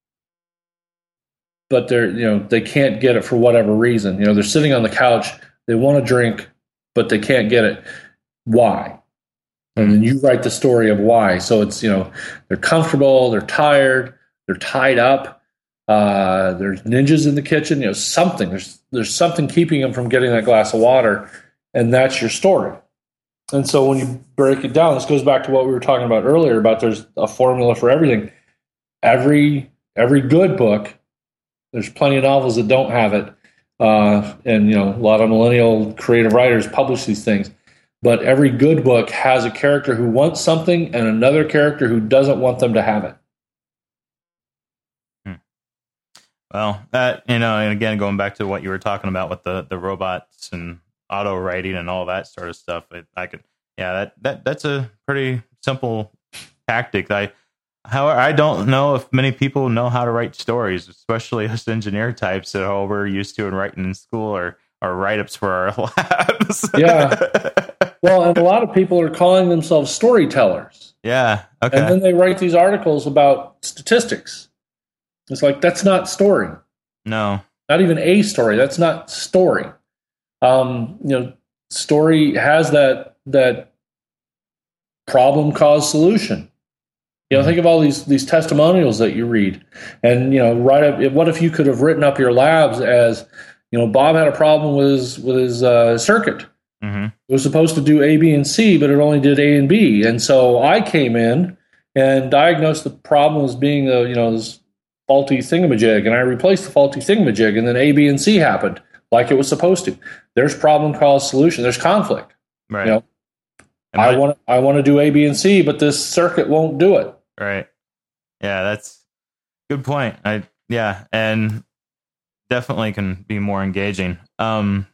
but they're, you know, they can't get it for whatever reason. You know, they're sitting on the couch, they want to drink, but they can't get it. Why? And then you write the story of why. So it's, you know, they're comfortable, they're tired, they're tied up, uh, there's ninjas in the kitchen, you know, something. There's there's something keeping them from getting that glass of water, and that's your story. And so when you break it down, this goes back to what we were talking about earlier about there's a formula for everything. Every every good book, there's plenty of novels that don't have it. Uh, and, you know, a lot of millennial creative writers publish these things. But every good book has a character who wants something and another character who doesn't want them to have it. Hmm. Well, that, you know, and again, going back to what you were talking about with the, the robots and auto writing and all that sort of stuff, it, I could, yeah, that, that that's a pretty simple tactic. I, however, I don't know if many people know how to write stories, especially us engineer types that all we're used to in writing in school or, or write-ups for our labs. Yeah. Well, and a lot of people are calling themselves storytellers. Yeah. Okay. And then they write these articles about statistics. It's like, that's not story. No. Not even a story. That's not story. Um, you know, story has that that problem, cause, solution. You know, think of all these these testimonials that you read, and, you know, write up. What if you could have written up your labs as, you know, Bob had a problem with his with his uh, circuit. Mm-hmm. It was supposed to do A, B, and C, but it only did A and B. And so I came in and diagnosed the problem as being a, you know, this faulty thingamajig, and I replaced the faulty thingamajig, and then A, B, and C happened like it was supposed to. There's problem, cause, solution. There's conflict. Right. You know, and I I want I want to do A, B, and C, but this circuit won't do it. Right. Yeah, that's a good point. I yeah, and definitely can be more engaging. Um,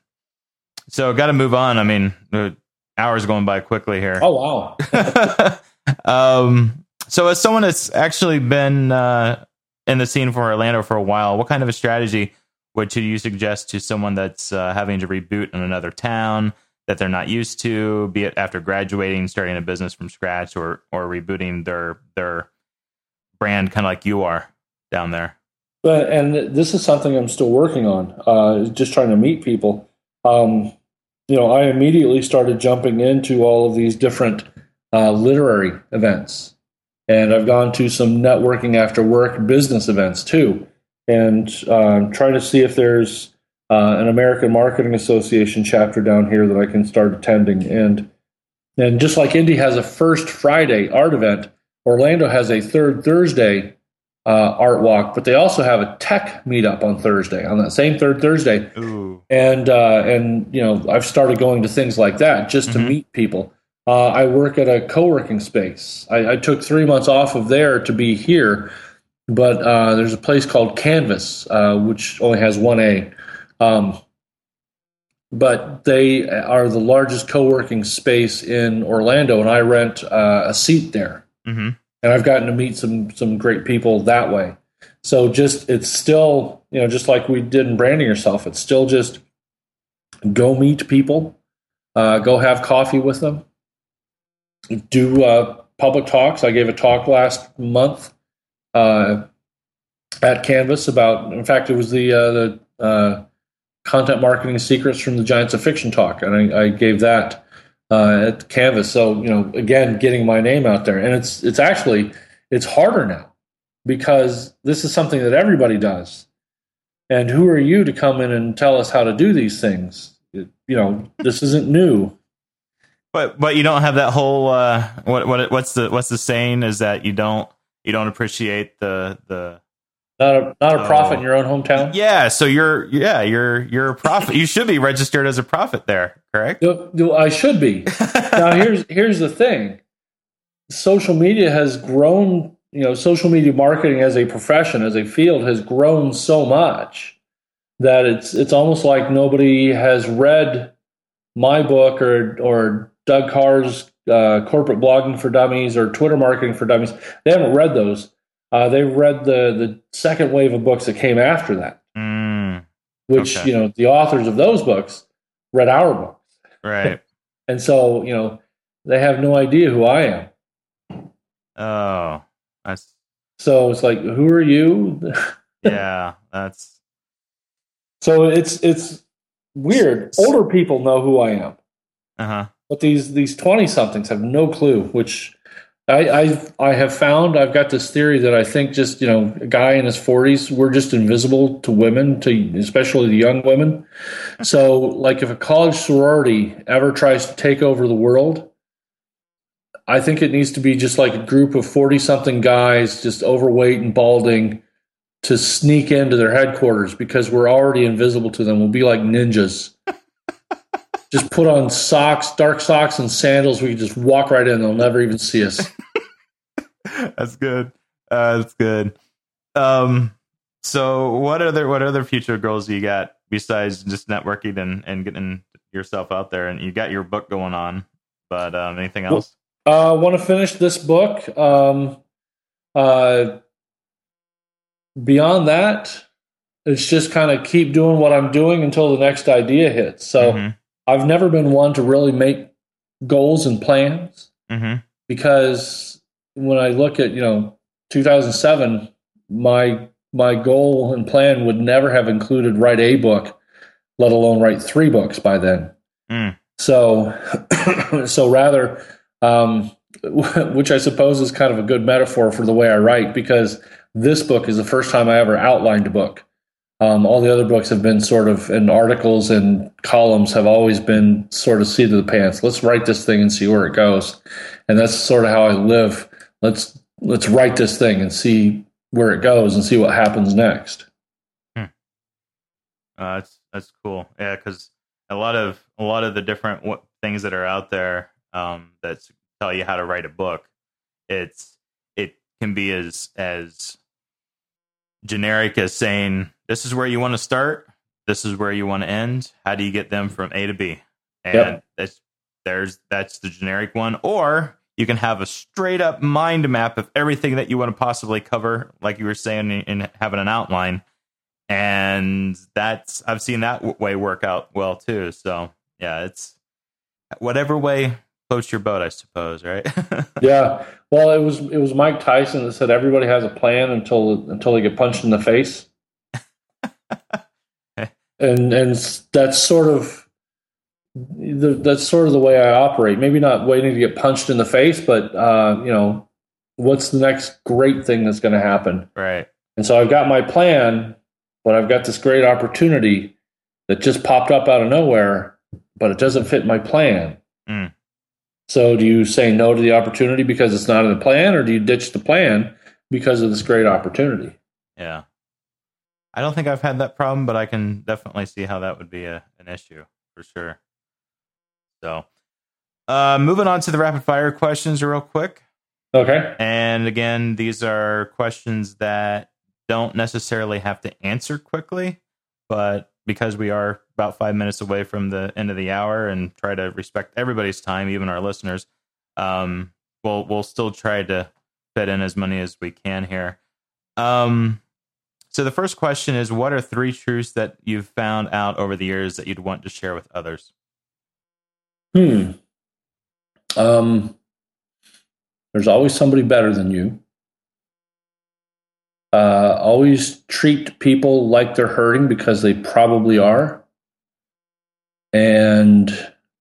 so got to move on. I mean, the hours going by quickly here. Oh wow. um, so as someone that's actually been uh, in the scene for Orlando for a while, what kind of a strategy would you suggest to someone that's uh, having to reboot in another town that they're not used to, be it after graduating, starting a business from scratch, or or rebooting their their brand, kind of like you are down there? But, and this is something I'm still working on, uh, just trying to meet people. Um, you know, I immediately started jumping into all of these different uh, literary events. And I've gone to some networking after work business events too. And uh, trying to see if there's uh, an American Marketing Association chapter down here that I can start attending. And and just like Indy has a first Friday art event, Orlando has a third Thursday Uh, art walk, but they also have a tech meetup on Thursday, on that same third Thursday. Ooh. And uh, and you know, I've started going to things like that just mm-hmm. to meet people. Uh, I work at a co-working space. I, I took three months off of there to be here, but uh, there's a place called Canvas, uh, which only has one A. Um, but they are the largest co-working space in Orlando, and I rent uh, a seat there. Mm-hmm. And I've gotten to meet some some great people that way. So just, it's still, you know, just like we did in Branding Yourself, it's still just go meet people, uh, go have coffee with them, do uh, public talks. I gave a talk last month uh, at Canvas about, in fact, it was the, uh, the uh, content marketing secrets from the Giants of Fiction talk. And I, I gave that Uh, at Canvas. So, you know, again, getting my name out there. And it's it's actually, it's harder now because this is something that everybody does. And who are you to come in and tell us how to do these things? It, you know, this isn't new. But but you don't have that whole uh, what what what's the what's the saying is that you don't you don't appreciate the the. Not a not a oh, prophet in your own hometown. Yeah, so you're yeah you're you're a prophet. You should be registered as a prophet there, correct? Do, do I should be. Now here's here's the thing. Social media has grown. You know, social media marketing as a profession, as a field, has grown so much that it's it's almost like nobody has read my book or or Doug Carr's uh, Corporate Blogging for Dummies or Twitter Marketing for Dummies. They haven't read those. Uh, they've read the the second wave of books that came after that, mm, which okay. you know the authors of those books read our books, right? And so you know they have no idea who I am. Oh, that's so it's like, who are you? yeah, that's so it's it's weird. Older people know who I am, uh-huh. but these these twenty somethings have no clue. Which I, I I have found. I've got this theory that I think just, you know, a guy in his forties, we're just invisible to women, to especially the young women. So, like, if a college sorority ever tries to take over the world, I think it needs to be just like a group of forty-something guys, just overweight and balding, to sneak into their headquarters because we're already invisible to them. We'll be like ninjas. Just put on socks, dark socks and sandals. We can just walk right in. They'll never even see us. That's good. Uh, that's good. Um, so what other what other future goals you got besides just networking and, and getting yourself out there? And you got your book going on, but um, anything else? I uh, want to finish this book. Um, uh, beyond that, it's just kind of keep doing what I'm doing until the next idea hits. So. Mm-hmm. I've never been one to really make goals and plans mm-hmm. because when I look at, you know, two thousand seven, my my goal and plan would never have included write a book, let alone write three books by then. Mm. So, so rather, um, which I suppose is kind of a good metaphor for the way I write, because this book is the first time I ever outlined a book. Um, all the other books have been sort of, and articles and columns have always been sort of seat of the pants. Let's write this thing and see where it goes. And that's sort of how I live. Let's let's write this thing and see where it goes and see what happens next. Hmm. Uh, that's that's cool. Yeah, because a lot of a lot of the different w- things that are out there um, that tell you how to write a book, it's it can be as as generic as saying, this is where you want to start, this is where you want to end, how do you get them from A to B? And yep. that's there's that's the generic one. Or you can have a straight up mind map of everything that you want to possibly cover, like you were saying, in having an outline. And that's I've seen that w- way work out well too. So yeah, it's whatever way floats your boat, I suppose, right? Yeah. Well, it was it was Mike Tyson that said everybody has a plan until until they get punched in the face. and and that's sort of the, that's sort of the way I operate. Maybe not waiting to get punched in the face, but uh, you know, what's the next great thing that's going to happen? Right. And so I've got my plan, but I've got this great opportunity that just popped up out of nowhere, but it doesn't fit my plan. Mm. So do you say no to the opportunity because it's not in the plan, or do you ditch the plan because of this great opportunity? Yeah. I don't think I've had that problem, but I can definitely see how that would be a, an issue for sure. So uh, moving on to the rapid fire questions real quick. Okay. And again, these are questions that don't necessarily have to answer quickly, but because we are about five minutes away from the end of the hour and try to respect everybody's time, even our listeners, um, we'll we'll still try to fit in as many as we can here. Um, so the first question is, what are three truths that you've found out over the years that you'd want to share with others? Hmm. Um, there's always somebody better than you. Uh, always treat people like they're hurting because they probably are. And,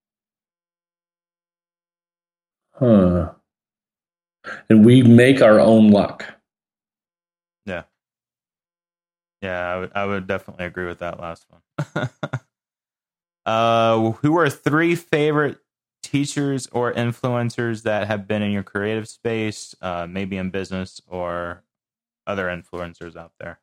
huh. And we make our own luck. Yeah. Yeah, I would, I would definitely agree with that last one. uh, who are three favorite teachers or influencers that have been in your creative space, uh, maybe in business or other influencers out there?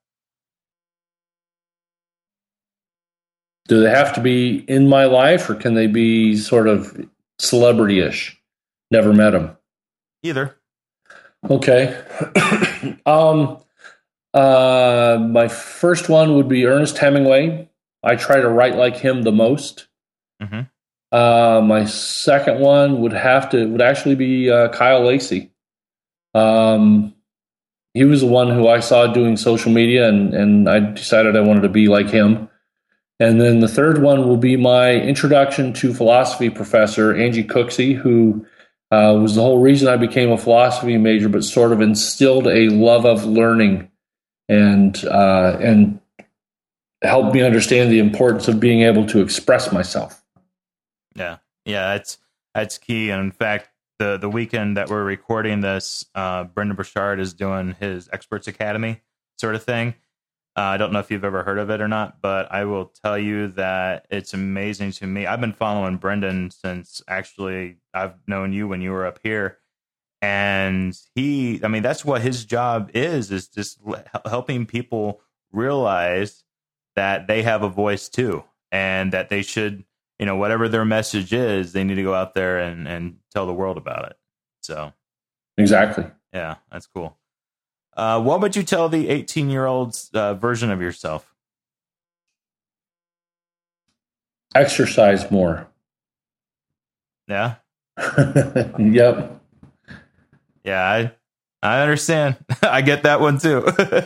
Do they have to be in my life, or can they be sort of celebrity-ish? Never met them. Either. Okay. um, uh, my first one would be Ernest Hemingway. I try to write like him the most. Mm-hmm. Uh, my second one would have to would actually be uh, Kyle Lacey. Um, he was the one who I saw doing social media, and, and I decided I wanted to be like him. And then the third one will be my introduction to philosophy professor, Angie Cooksey, who uh, was the whole reason I became a philosophy major, but sort of instilled a love of learning and uh, and helped me understand the importance of being able to express myself. Yeah, yeah, that's that's key. And in fact, the the weekend that we're recording this, uh, Brendan Burchard is doing his Experts Academy sort of thing. Uh, I don't know if you've ever heard of it or not, but I will tell you that it's amazing to me. I've been following Brendan since actually I've known you when you were up here. And he, I mean, that's what his job is, is just helping people realize that they have a voice too, and that they should, you know, whatever their message is, they need to go out there and, and tell the world about it. So, exactly. Yeah, that's cool. Uh, what would you tell the eighteen-year-old uh, version of yourself? Exercise more. Yeah? Yep. Yeah, I I understand. I get that one too.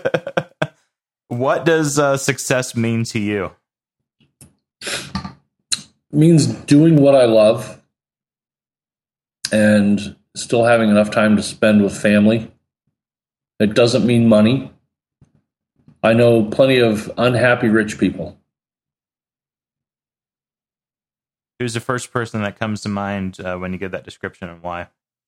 What does uh, success mean to you? It means doing what I love and still having enough time to spend with family. It doesn't mean money. I know plenty of unhappy rich people. Who's the first person that comes to mind uh, when you give that description, and why?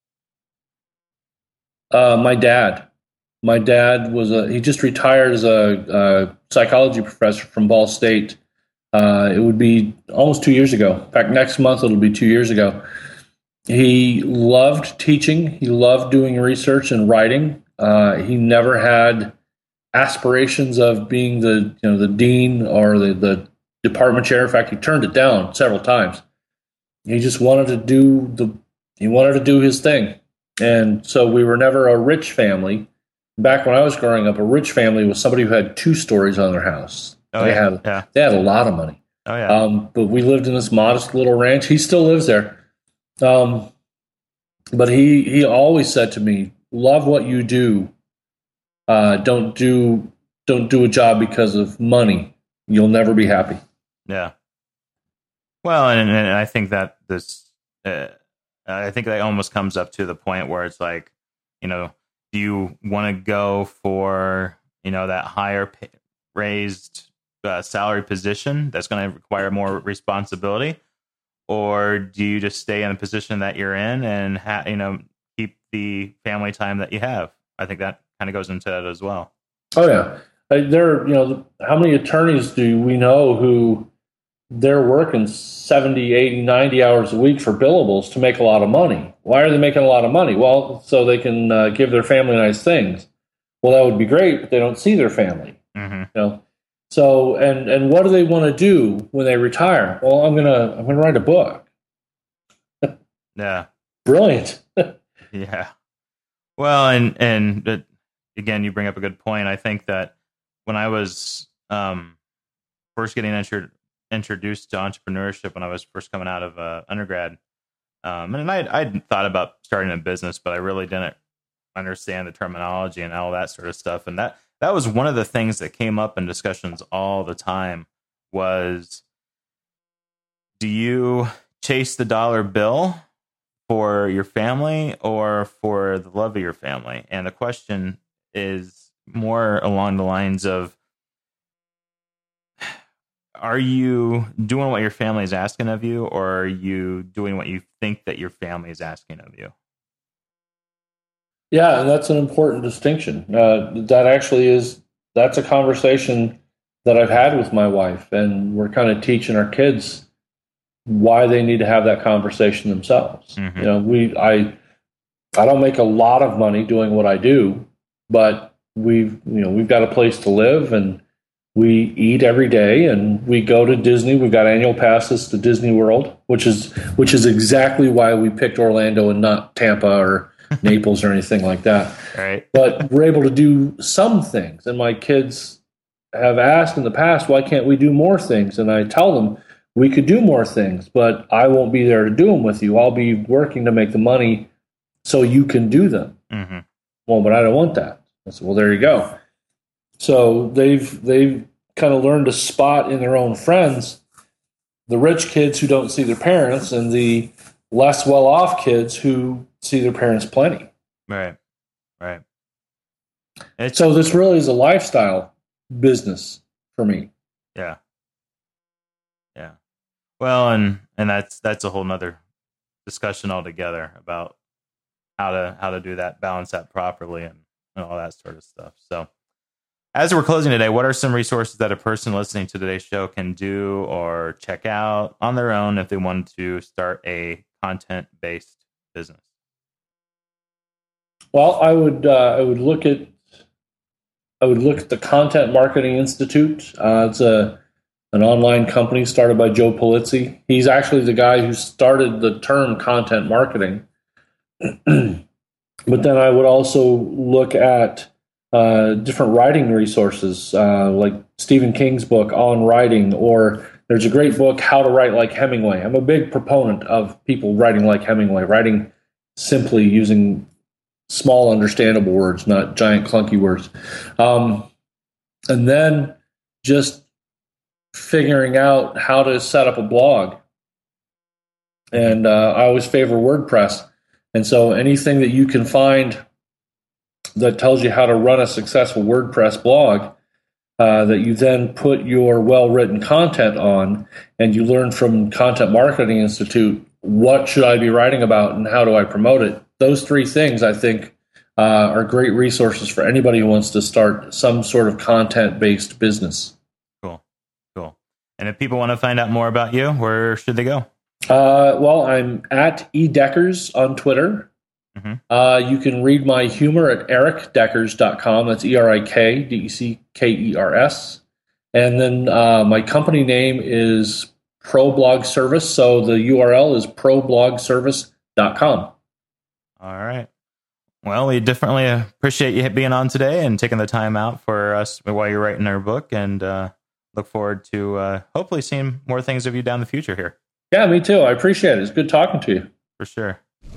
Uh, my dad. My dad was a, he just retired as a, a psychology professor from Ball State. Uh, it would be almost two years ago. In fact, next month it'll be two years ago. He loved teaching. He loved doing research and writing. Uh, he never had aspirations of being the you know the dean or the, the department chair. In fact, he turned it down several times. He just wanted to do the he wanted to do his thing, and so we were never a rich family. Back when I was growing up, a rich family was somebody who had two stories on their house. Oh, they yeah. had yeah. they had a lot of money. Oh yeah. Um, but we lived in this modest little ranch. He still lives there. Um, but he he always said to me, love what you do. Uh, don't do don't do a job because of money. You'll never be happy. Yeah. Well, and, and I think that this, uh, I think that almost comes up to the point where it's like, you know, do you want to go for, you know, that higher pay, raised uh, salary position that's going to require more responsibility, or do you just stay in the position that you're in and ha- you know keep the family time that you have? I think that kind of goes into that as well. Oh yeah, there. You know, how many attorneys do we know who they're working seventy, eighty, ninety hours a week for billables to make a lot of money? Why are they making a lot of money? Well, so they can uh, give their family nice things. Well, that would be great, but they don't see their family. Mm-hmm. You know. So, and and what do they want to do when they retire? Well, I'm gonna I'm gonna write a book. Yeah. Brilliant. Yeah. Well, and and but again, you bring up a good point. I think that when I was um, first getting intro- introduced to entrepreneurship, when I was first coming out of uh, undergrad, um, and I I thought about starting a business, but I really didn't understand the terminology and all that sort of stuff. And that that was one of the things that came up in discussions all the time was, do you chase the dollar bill for your family or for the love of your family? And the question is more along the lines of, are you doing what your family is asking of you, or are you doing what you think that your family is asking of you? Yeah, and that's an important distinction. Uh, that actually is, that's a conversation that I've had with my wife, and we're kind of teaching our kids why they need to have that conversation themselves. Mm-hmm. You know, we I I don't make a lot of money doing what I do, but we've you know we've got a place to live, and we eat every day, and we go to Disney. We've got annual passes to Disney World, which is which is exactly why we picked Orlando and not Tampa or Naples or anything like that. Right. But we're able to do some things, and my kids have asked in the past, why can't we do more things? And I tell them, we could do more things, but I won't be there to do them with you. I'll be working to make the money so you can do them. Mm-hmm. Well, but I don't want that. I said, well, there you go. So they've they've kind of learned to spot in their own friends the rich kids who don't see their parents and the less well-off kids who see their parents plenty. Right, right. It's, so this really is a lifestyle business for me. Yeah. Yeah. Well, and and that's that's a whole nother discussion altogether about how to how to do that, balance that properly, and, and all that sort of stuff. So as we're closing today, what are some resources that a person listening to today's show can do or check out on their own if they want to start a content-based business? Well, I would uh, I would look at I would look at the Content Marketing Institute. Uh, it's a an online company started by Joe Polizzi. He's actually the guy who started the term content marketing. But then I would also look at uh, different writing resources, uh, like Stephen King's book On Writing, or there's a great book, How to Write Like Hemingway. I'm a big proponent of people writing like Hemingway, writing simply using small, understandable words, not giant, clunky words. Um, and then just figuring out how to set up a blog. And uh, I always favor WordPress. And so anything that you can find that tells you how to run a successful WordPress blog, uh, that you then put your well-written content on, and you learn from Content Marketing Institute, what should I be writing about and how do I promote it? Those three things, I think, uh, are great resources for anybody who wants to start some sort of content-based business. Cool, cool. And if people want to find out more about you, where should they go? Uh, well, I'm at E Deckers on Twitter. Mm-hmm. Uh, you can read my humor at eric deckers dot com. That's E R I K D E C K E R S. And then uh, my company name is ProBlog Service. So the U R L is pro blog service dot com. All right. Well, we definitely appreciate you being on today and taking the time out for us while you're writing our book, and uh, look forward to uh, hopefully seeing more things of you down the future here. Yeah, me too. I appreciate it. It's good talking to you. For sure.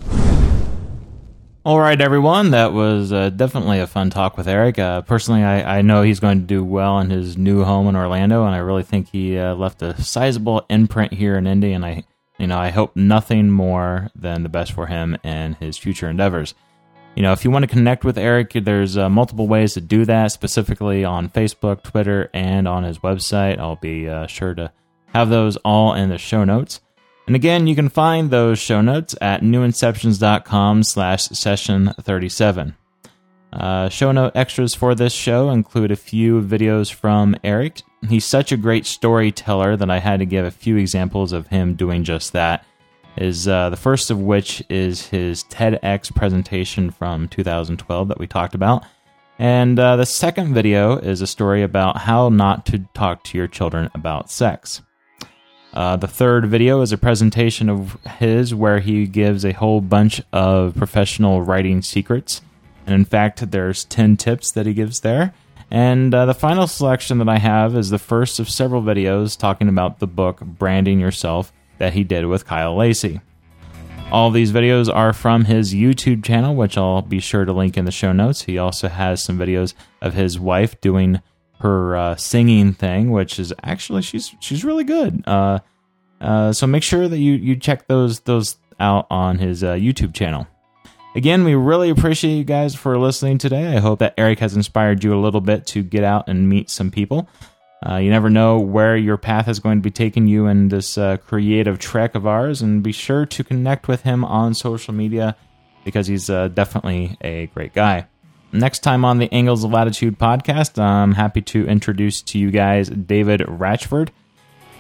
All right, everyone. That was uh, definitely a fun talk with Eric. Uh, personally, I, I know he's going to do well in his new home in Orlando, and I really think he uh, left a sizable imprint here in Indy, and I, you know, I hope nothing more than the best for him and his future endeavors. You know, if you want to connect with Eric, there's uh, multiple ways to do that, specifically on Facebook, Twitter, and on his website. I'll be uh, sure to have those all in the show notes. And again, you can find those show notes at newinceptions.com slash session 37. Uh, show note extras for this show include a few videos from Eric. He's such a great storyteller that I had to give a few examples of him doing just that. Is uh, the first of which is his TEDx presentation from two thousand twelve that we talked about. And uh, the second video is a story about how not to talk to your children about sex. Uh, the third video is a presentation of his where he gives a whole bunch of professional writing secrets. And in fact, there's ten tips that he gives there. And uh, the final selection that I have is the first of several videos talking about the book Branding Yourself that he did with Kyle Lacey. All these videos are from his YouTube channel, which I'll be sure to link in the show notes. He also has some videos of his wife doing her uh, singing thing, which is actually she's she's really good. Uh, uh, so make sure that you you check those those out on his uh, YouTube channel. Again, we really appreciate you guys for listening today. I hope that Eric has inspired you a little bit to get out and meet some people. Uh, you never know where your path is going to be taking you in this uh, creative trek of ours, and be sure to connect with him on social media because he's uh, definitely a great guy. Next time on the Angles of Latitude podcast, I'm happy to introduce to you guys David Ratchford.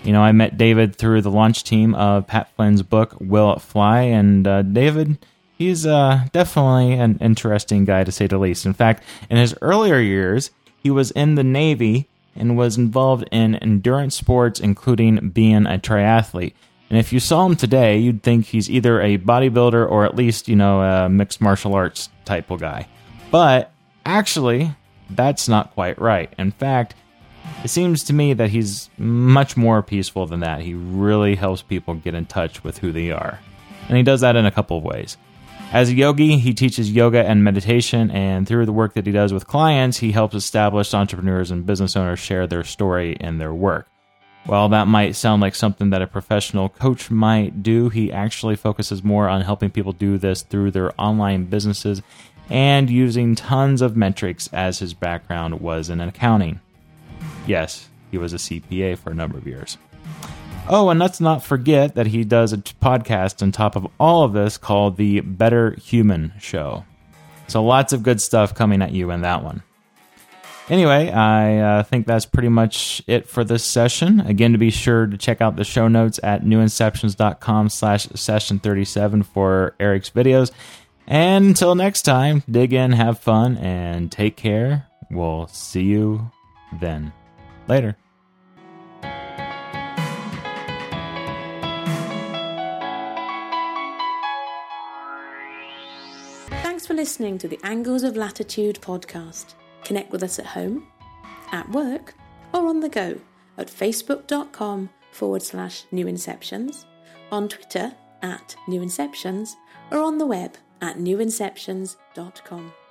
You know, I met David through the launch team of Pat Flynn's book, Will It Fly? And uh, David, he's uh, definitely an interesting guy to say the least. In fact, in his earlier years, he was in the Navy and was involved in endurance sports, including being a triathlete. And if you saw him today, you'd think he's either a bodybuilder or at least, you know, a mixed martial arts type of guy. But actually, that's not quite right. In fact, it seems to me that he's much more peaceful than that. He really helps people get in touch with who they are. And he does that in a couple of ways. As a yogi, he teaches yoga and meditation, and through the work that he does with clients, he helps established entrepreneurs and business owners share their story and their work. While that might sound like something that a professional coach might do, he actually focuses more on helping people do this through their online businesses and using tons of metrics, as his background was in accounting. Yes, he was a C P A for a number of years. Oh, and let's not forget that he does a podcast on top of all of this called the Better Human Show. So lots of good stuff coming at you in that one. Anyway, I uh, think that's pretty much it for this session. Again, to be sure to check out the show notes at newenceptions.com slash session 37 for Eric's videos. And until next time, dig in, have fun, and take care. We'll see you then. Later. Thanks for listening to the Angles of Latitude podcast. Connect with us at home, at work, or on the go at facebook.com forward slash New Inceptions, on Twitter at New Inceptions, or on the web at new inceptions dot com.